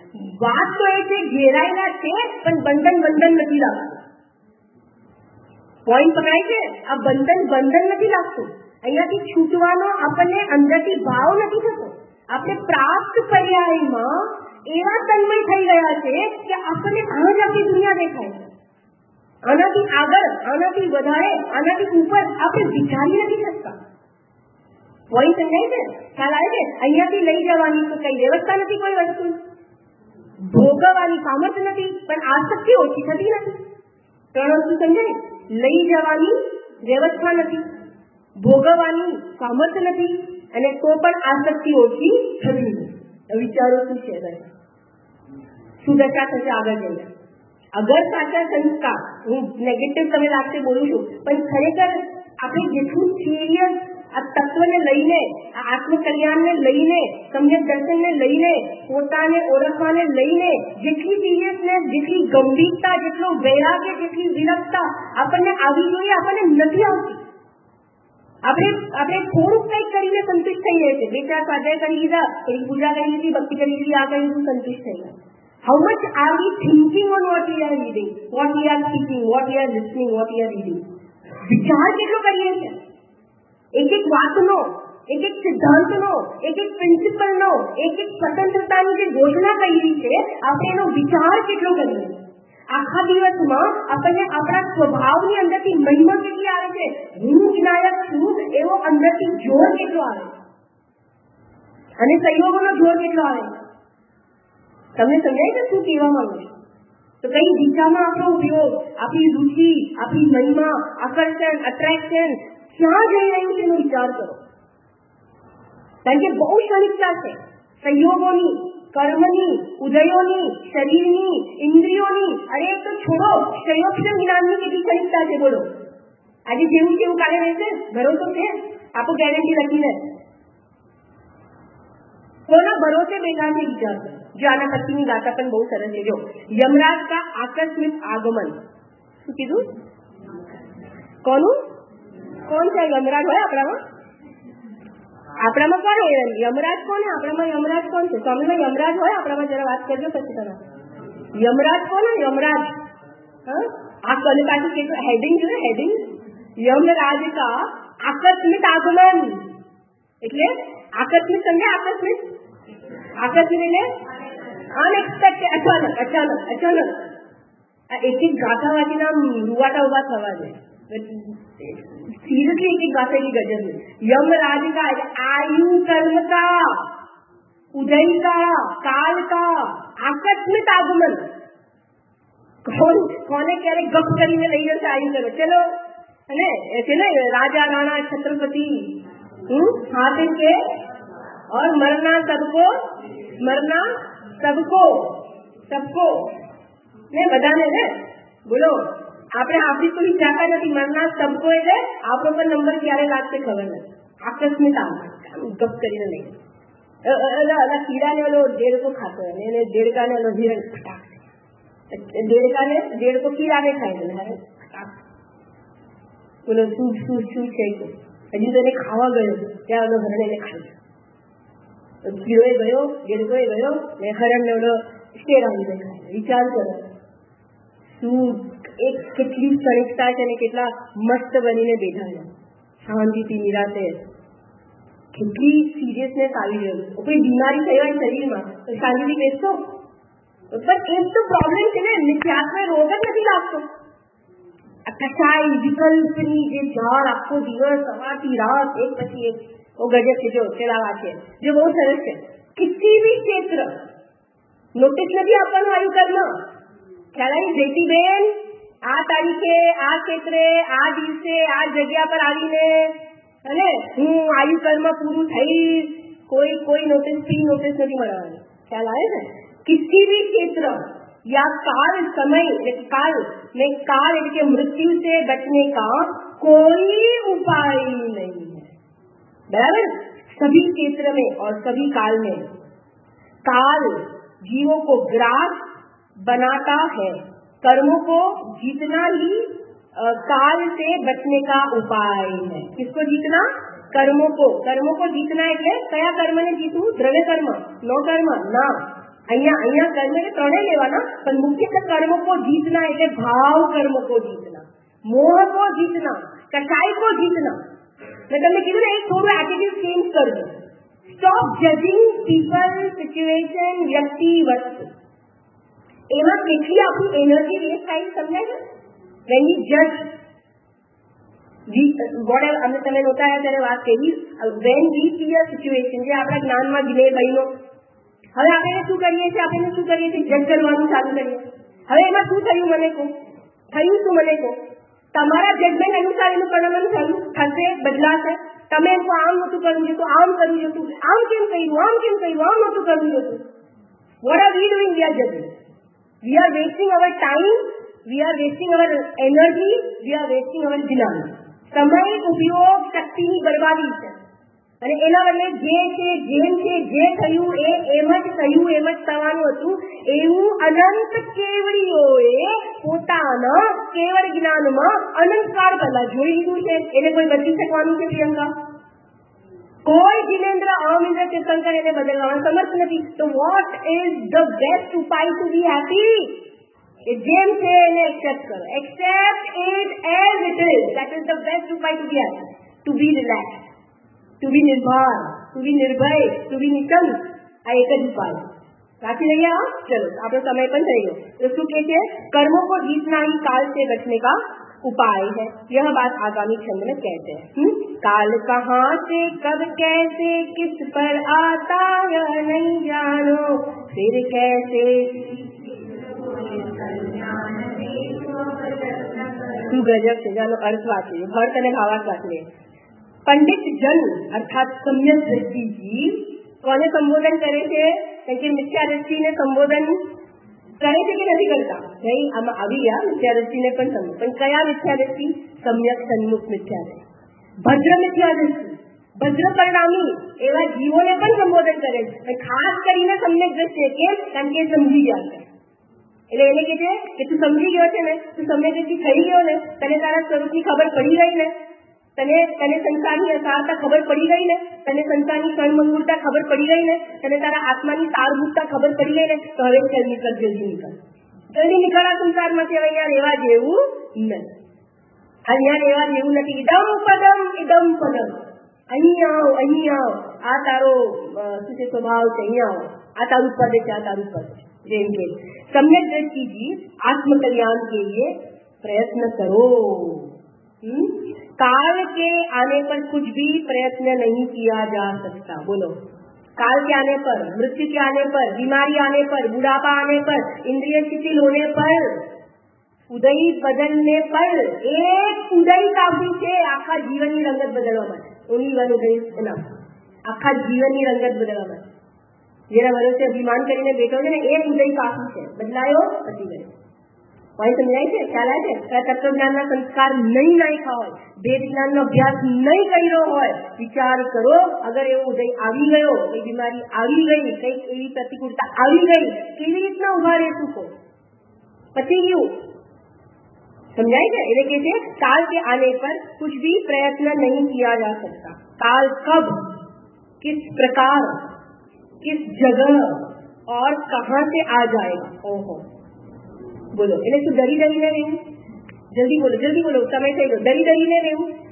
વાત તો એ છે ઘેરાયેલા છે પણ બંધન નથી લાગતું. પોઈન્ટ પકડાય છે? આ બંધન નથી લાગતું. અહીંયાથી છૂટવાનો આપણને અંદરથી ભાવ નથી થતો. આપણે પ્રાપ્ત પર્યાયમાં એવા તન્મય થઈ ગયા છે કે આપણને આ જ આખી દુનિયા દેખાય છે. આનાથી આગળ, આનાથી વધારે, આનાથી ઉપર આપણે વિચારી નથી શકતા. પોઈન્ટ સમજાય છે? ખ્યાલ આવે છે? અહીંયાથી લઈ જવાની તો કઈ વ્યવસ્થા નથી, કોઈ વસ્તુ ભોગવવાની સામર્થ્ય નથી, પણ આસક્તિ ઓછી થતી નથી. ત્રણ વસ્તુ સમજાય? લઈ જવાની વ્યવસ્થા નથી, ભોગવવાની સામર્થ્ય નથી, અને તો પણ આસક્તિ ઓછી થતી નથી. વિચારો શું છે? શું દશા થશે આગળ જઈને? અગર સાચા સંસ્કાર, હું નેગેટિવ તમે લાગશે બોલું છું, પણ ખરેખર આપણે જેટલું સિરિયસ આ તત્વને લઈને, આ આત્મકલ્યાણને લઈને, સમ્યક દર્શનને લઈને, પોતાને ઓળખવાને લઈને જેટલી સિરિયસનેસ, જેટલી ગંભીરતા, જેટલો વૈરાગ્ય, જેટલી વિરક્તા આપણને આવી જોઈએ, આપણને નથી આવતી. આપણે થોડુંક કંઈક કરીને સંતુષ્ટ થઈ જાય છે. બે ચાર સ્વાધ્યાય કરી લીધા, થોડી પૂજા કરી લીધી, ભક્તિ કરી લીધી, આ કરી લીધું, સંતુષ્ટ થઈ ગયા. How much are we thinking on what we are reading, what we are speaking, what we are listening, what we are reading? વિચાર કેટલો કરીએ છીએ? એક એક વાતનો, એક એક સિદ્ધાંતનો, એક એક પ્રિન્સિપલનો, એક એક સ્વતંત્રતાની જે ઘોષણા કરી છે, આપણે એનો વિચાર કેટલો કરીએ? આખા દિવસમાં આપણને આપણા સ્વભાવની અંદરથી મહિમા કેટલી આવે છે, હું વિનાયક છું એવો અંદરથી જોર કેટલો આવે, અને સંયોગોનો જોર કેટલો આવે. તમને સમજાય છે શું કહેવા માંગુ છું? તો કઈ દિશામાં આપણો ઉપયોગ, આપણી રુચિ, આપણી મહિમા, આકર્ષણ, અટ્રેક્શન ક્યાં જઈ રહ્યું છે એનો વિચાર કરો. કારણ કે બહુ ક્ષણિકતા છે સંયોગોની, કર્મની, ઉદયોની, શરીરની, ઇન્દ્રિયોની. અરે તો છોડો, ક્ષયોક્ષમ જ્ઞાનની કેટલી ક્ષણિકતા છે બોલો. આજે જેવું કેવું કાલે રહેશે, ભરોસો છે? આપો ગેરંટી લખીને. કોના ભરોસે બેઠા છે વિચાર કરો. જો આના પછીની ગાથા પણ બહુ સરસ છે. જો યમરાજ કા આકસ્મિક આગમન. શું કીધું? કોનું? કોણ છે યમરાજ? હોય આપણામાં? આપણામાં કોણ હોય યમરાજ? કોણ? આપણામાં યમરાજ કોણ છે? સ્વામીમાં યમરાજ હોય આપણામાં? જરા વાત કરજો પછી તમે. યમરાજ કોણ? યમરાજ આ કલ પાછી કેટલું હેડિંગ છે ને, હેડિંગ. યમરાજ કા આકસ્મિક આગમન એટલે આકસ્મિક સમજે? આકસ્મિક એટલે અનએક્સપેક્ટેડ, અચાનક. એક એક ગાથા વાંચીને રૂવાટા ઉભા થવા દે. सीरियसली एक बात है कि गजब है. यमराज का आयु कर्म का उदय का काल का आकस्मिक આગમન. કોને ક્યારે ગપ કરીને લઈ જશે આયુ કર્મ? ચલો અને છે ને રાજા રાણા છત્રપતિ हाथ के और मरना सबको ને બધાને ને બોલો. આપણે આપણી કોઈ જાતા નથી. મરના સબકો એટલે આપણો પણ નંબર ક્યારે લાગશે ખબર નથી. આકસ્મિક ગપ કરીને નહીં. કીડાને ઓલો દેડકો ખાતો હોય એને દેડકાને ઓલો હિરણ ફટાક, દેડકો કીડાને ખાય છે. બોલો શું છે? હજી તો એને ખાવા ગયો ત્યાં ઓલો હરણ એને ખાય. કીડોએ ગયો, દેડકોએ ગયો ને હરણને ઓલો શેર આવી ગયો. વિચાર કરો શું એક કેટલી ક્ષણિકતા છે અને કેટલા મસ્ત બનીને બેઠા છે શાંતિથી નિરાતે. કેટલી સિરિયસનેસ આવી ગયું. કોઈ બીમારી થઈ હોય શરીરમાં તો શાંતિથી બેસતો, પણ એક તો પ્રોબ્લેમ છે ને, નિત્યાત્મક રોગ જ નથી લાગતો. કસાઈ વિકલ્પની જે ઝાડ આખો દિવસ સવારથી રાત એક પછી એક. ગજબ છે. જો ચલાવા છે જે બહુ સરસ છે. કિસી બી ક્ષેત્ર નોટિસ નથી આપવાનું આયુ કર્મ. ખ્યાલ આવી? જેતીબેન આ તારીખે આ ક્ષેત્રે આ દિવસે આ જગ્યા પર આવીને અને હું આયુ કર્મ પૂરું થઈશ. કોઈ નોટિસ નથી મળવાની. ખ્યાલ આવે ને? किसी भी क्षेत्र या काल समय काल में काल के मृत्यु से बचने का कोई उपाय नहीं है. बराबर? सभी क्षेत्र में और सभी काल में काल जीवों को ग्रास बनाता है. कर्मों को जीतना ही काल से बचने का उपाय है. किसको जीतना? कर्मों को जीतना એટલે કયા કર્મને જીતવું? દ્રવ્ય કર્મ, નો કર્મ ના. અહીંયા કર્મ એટલે ત્રણેય લેવાના, પણ મુખ્યतः कर्म को जीतना એટલે भाव कर्म को जीतना, मोह को जीतना, कसाई को जीतना. મેં તમને કીધું ને, એક થોડું એટીટ્યુડ ચેન્જ કરજો. સ્ટોપ જજિંગ પીપલ, સિચ્યુએશન, વ્યક્તિ, વસ્તુ. એમાં કેટલી આપણી એનર્જી વેસ્ટ થાય સમજાય છે? વેન વી જજ વોટેવર, અમે તમે નહોતા આવ્યા ત્યારે વાત કરી, when we see a situation, જે આપણા જ્ઞાનમાં વિનય બહેનો, હવે આપણે શું કરીએ છીએ, જજ કરવાનું ચાલુ કરીએ. હવે એમાં શું થયું મને કહો, મને કહો. તમારા જજમેન્ટ અનુસાર એનું પરિણામ ચાલુ થશે, બદલાશે. તમે એમ આમ નહોતું કરવું જોતું, આમ કરવું જોતું, આમ કેમ કર્યું, આમ નહોતું કરવું જોતું. What are we doing? We are judging. We are wasting our time, we are wasting our energy, we are wasting our gyan. સમય ઉપયોગ શક્તિની બરબાદી છે. અને એના બદલે જે છે, જેમ છે, જે થયું એ એમ જ થયું, એમ જ થવાનું હતું એવું અનંત કેવડીઓએ પોતાના કેવળ જ્ઞાનમાં અનંતકાળ પહેલા જોઈ લીધું છે. એને કોઈ બદલી શકવાનું છે પ્રિયંકા? કોઈ જીનેન્દ્ર, અમિન્દ્ર, તીર્થંકર એને બદલવામાં સમર્થ નથી. તો what is the best upay to be happy? એ જેમ છે એને એક્સેપ્ટ કરો. Accept it as it is. That is the best upay to be happy, to be relax, to be nirbhar, to B Nirbhay, two બી નિકંદ. આ એક જ ઉપાય રાખી લઈએ. ચલો, આપણો સમય પણ થઈ ગયો. તો શું કહે છે? કર્मों को जीतना ही काल से बचने का उपाय है. यह बात आगामी छंद में कहते हैं. काल कहाँ से कब कैसे किस पर आता यह नहीं जानो, फिर कैसे તું ગજબ છે. જાનો અર્થ વાંચીએ, ભર્ત અને ભાવાર્થ વાંચીએ. પંડિત જન અર્થાત સમ્યક દ્રષ્ટિજી કોને સંબોધન કરે છે? કારણ કે મિથ્યા દ્રષ્ટિને સંબોધન કરે છે કે નથી કરતા? નહીં, આમાં આવી ગયા મિથ્યા દ્રષ્ટિને પણ સંબોધન. પણ કયા મિથ્યા દ્રષ્ટિ? સમ્યક સન્મુખ મિથ્યા દ્રષ્ટિ, ભદ્ર મિથ્યા દ્રષ્ટિ, ભદ્ર પરિણામી એવા જીવોને પણ સંબોધન કરે છે. ખાસ કરીને સમ્યક દ્રષ્ટિ, કેમ? કારણ કે સમજી ગયા છે. એટલે એને કહે છે કે તું સમજી ગયો છે ને, તું સમ્યક દ્રષ્ટિ થઈ ગયો ને, તને તારા સ્વરૂપની ખબર પડી ગઈ ને, તને સંસારની અસારતા ખબર પડી ગઈ ને, તને સંસારની ક્ષણમંગુરતા ખબર પડી ગઈ ને, તને તારા આત્માની સારભૂતતા ખબર પડી ગઈ ને, તો હવે જલ્દી નીકળ આ સંસારમાંથી. હવે અહીંયા રહેવા જેવું નથી. ઇદમ પદમ. અહીંયા આવો. આ તારો શું છે સ્વભાવ છે, અહીંયા આવો. આ તારું પદ છે, આ તારું પદ છે. જેમ કે सम्यक दृष्टि जी आत्मकल्याण के लिए प्रयत्न करो. काल के आने पर कुछ भी प्रयत्न नहीं किया जा सकता. बोलो, काल के आने पर, मृत्यु के आने पर, बीमारी आने पर, बुढ़ापा आने पर, इंद्रिय शिथिल होने पर, उदय बदलने पर, एक उदय काफी છે આખા જીવનની રંગત બદલવા માટે. ઓનલી વન ઉદય એના આખા જીવનની રંગત બદલવા માટે. જેના ભરોસે અભિમાન કરીને બેઠો છે ને, એક ઉદય કાફી છે. બદલાયો પછી ગયો. ભાઈ સમજાય છે? ખ્યાલ આવે છે? તત્વજ્ઞાનના સંસ્કાર નહીં નાખ્યા હોય, વેદ જ્ઞાનનો અભ્યાસ નહીં કર્યો હોય, વિચાર કરો, અગર એવો ઉદય આવી ગયો, કઈ બીમારી આવી ગઈ, કઈક એવી પ્રતિકૂળતા આવી ગઈ, કેવી રીતના ઉભા રહેશું? કો પછી ગયું. समझाई है? એટલે કે છે काल के आने पर कुछ भी प्रयत्न नहीं किया जा सकता. काल कब, किस प्रकार, किस जगह और कहां से आ जाएगा? ओहो, बोलो. એટલે શું ડરી ડરીને રહેવું? જલ્દી બોલો, સમય થઈ ગયો. ડરી ડરીને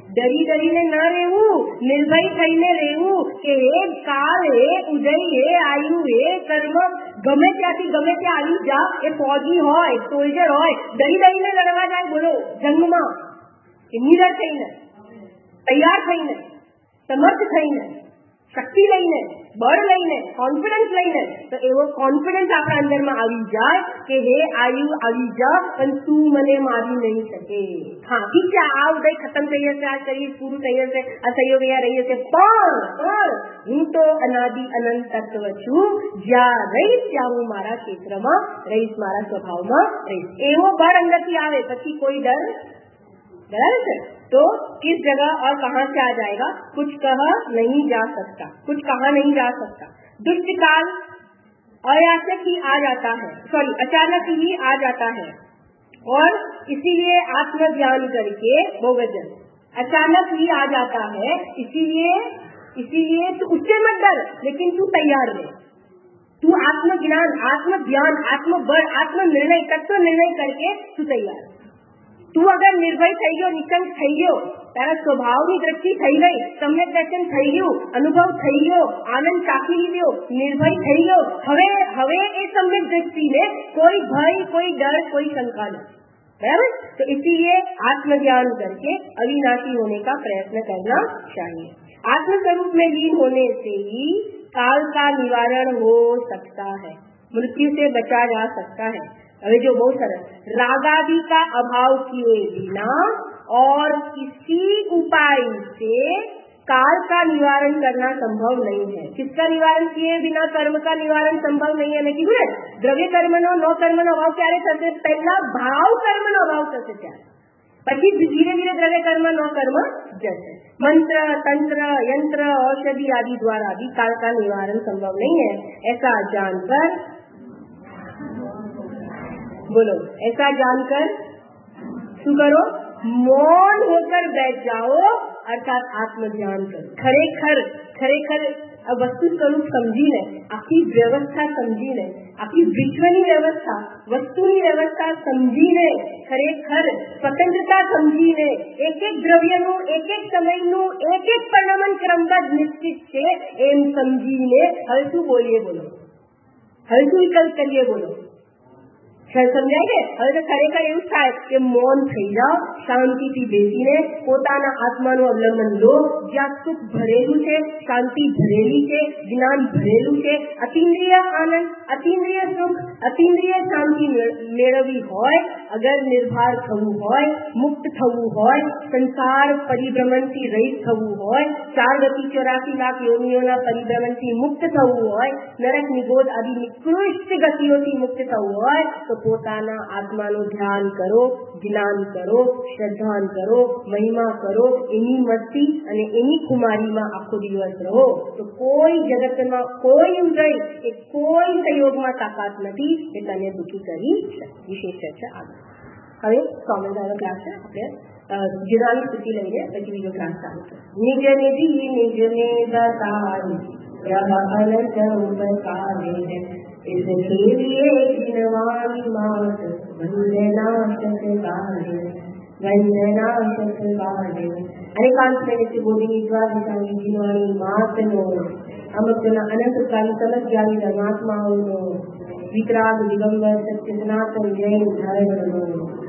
ન રહેવું, નિર્ભય થઈને રહેવું કે હે કાળ, હે ઉદય, હે આયુ, હે કર્મ, ગમે ત્યાંથી ગમે ત્યાં આવી જા. એ ફોજી હોય, સોલ્જર હોય, ડરી ડરીને લડવા જાય. બોલો, જંગમાં કે નિડર થઈને, તૈયાર થઈને, સમર્થ થઈને, શક્તિ લઈને, બળ લઈને, કોન્ફિડન્સ લઈને. તો એવો કોન્ફિડન્સ આપણા અંદરમાં આવી જાય કે હે આયુ આવી જા, પણ તું મને મારી નહીં શકે. હા ઠીક છે, આ ઉદય ખતમ થઈ જશે, આ શરીર પૂરું થઈ જશે, આ સહયોગ અહીંયા રહી જશે, પણ હું તો અનાદિ અનંત તત્વ છું. જ્યાં રહીશ ત્યાં હું મારા ક્ષેત્રમાં રહીશ, મારા સ્વભાવમાં રહીશ. એવો બળ અંદરથી આવે, પછી કોઈ ડર. बराबर है? तो किस जगह और कहां से आ जाएगा? कुछ कहा नहीं जा सकता, कुछ कहा नहीं जा सकता. दुष्ट काल अयाचक ही आ जाता है, अचानक ही आ जाता है. और इसीलिए आत्मज्ञान करके बहुवचन अचानक ही आ जाता है. इसीलिए तू उससे मत डर, लेकिन तू तैयार रहे. तू आत्मज्ञान, आत्म ध्यान, आत्मबळ, आत्मनिर्णय, तत्व निर्णय करके तू तैयार. તું અગર નિર્ભય થઈ ગયો, નિશંક થઈ ગયો, તારા સ્વભાવની દ્રષ્ટિ થઈ ગઈ, સમ્યક દર્શન થઈ ગયું, અનુભવ થઈ ગયો, આનંદ ચાખી લીધો, નિર્ભય થઈ ગયો, હવે એ સમ્યક દ્રષ્ટિને કોઈ ભય, કોઈ डर, कोई शंका नहीं. बराबर. तो इसीलिए आत्मज्ञान करके अविनाशी होने का प्रयत्न करना चाहिए. आत्मस्वरूप में लीन होने से ही काल का निवारण हो सकता है, मृत्यु से बचा जा सकता है. હવે જો બહુ સરસ, रागादि का अभाव किए बिना और किसी उपाय से काल का निवारण करना संभव नहीं है. किसका निवारण किए बिना कर्म का निवारण संभव नहीं है. મેં કીધું ને, દ્રવ્ય કર્મનો નો કર્મનો અભાવ ક્યારે થશે? પહેલા ભાવ કર્મનો અભાવ થશે ત્યારે, પછી ધીરે ધીરે દ્રવ્ય કર્મ નો કર્મ જશે. मंत्र, तंत्र, यंत्र, औषधि आदि द्वारा भी काल का निवारण संभव नहीं है. ऐसा जानकर, बोलो, ऐसा जानकर શું કરો? મૌન હોકર બેઠ જાઓ, અર્થાત આત્મધ્યાન કરો. ખરેખર વસ્તુ સ્વરૂપ સમજીને, આખી વ્યવસ્થા સમજીને, આખી વિશ્વની વ્યવસ્થા, વસ્તુની વ્યવસ્થા સમજીને, ખરેખર સ્વતંત્રતા સમજીને, એક એક દ્રવ્યનું, એક એક સમયનું, એક એક પરિણામન ક્રમબદ્ધ નિશ્ચિત છે એમ સમજીને હવે શું બોલીએ? બોલો, હવે શું વિકલ્પ કરીએ? બોલો, સમજાય છે? હવે તો ખરેખર એવું થાય કે મૌન થઈ જાઓ, શાંતિથી બેસીને પોતાના આત્માનું અવલંબન લો, જ્યાં સુખ ભરેલું છે, શાંતિ ભરેલી છે, જ્ઞાન ભરેલું છે. અતિન્દ્રિય આનંદ, અતિન્દ્રિય સુખ, અતિન્દ્રિય શાંતિ મેળવવી હોય, અગર નિર્ભર થવું હોય, મુક્ત થવું હોય, સંસાર પરિભ્રમણથી રહિત થવું હોય, 4 ગતિ 84 લાખ યોનિઓના પરિભ્રમણથી મુક્ત થવું હોય, નરક નિગોદ આદિ નિકૃષ્ટ ગતિઓથી મુક્ત થવું હોય, તો પોતાના આત્માનું ધ્યાન કરો, જ્ઞાન કરો, શ્રદ્ધાન કરો, મહિમા કરો, એની મસ્તી અને એની કુમારીમાં આખો દિવસ રહો. તો કોઈ જગતમાં કોઈ ઇન્દ્રિય કે કોઈ સંયોગમાં તાકાત નથી કે તને દુઃખી કરી શકે. વિશેષ ચર્ચા આગળ. હવે સ્વામિનારાયણ ક્લાસ છે, આપણે જીરાની સ્થિતિ લઈને પછી બીજો ક્લાસ ચાલુ છે. નિજ નિધિ નિજને બતાવી અનંત ઉપકારે इसके लिए जिनवानी मात वंदनाशक काले वंदनाशक काले अनेकांत से बोधी द्वारा जिनवानी मात नो अमृतना अनंत काल समझ ज्ञानी धर्मात्माओं नो वितराग दिगंबर सत्य सनातन जैन धर्म नो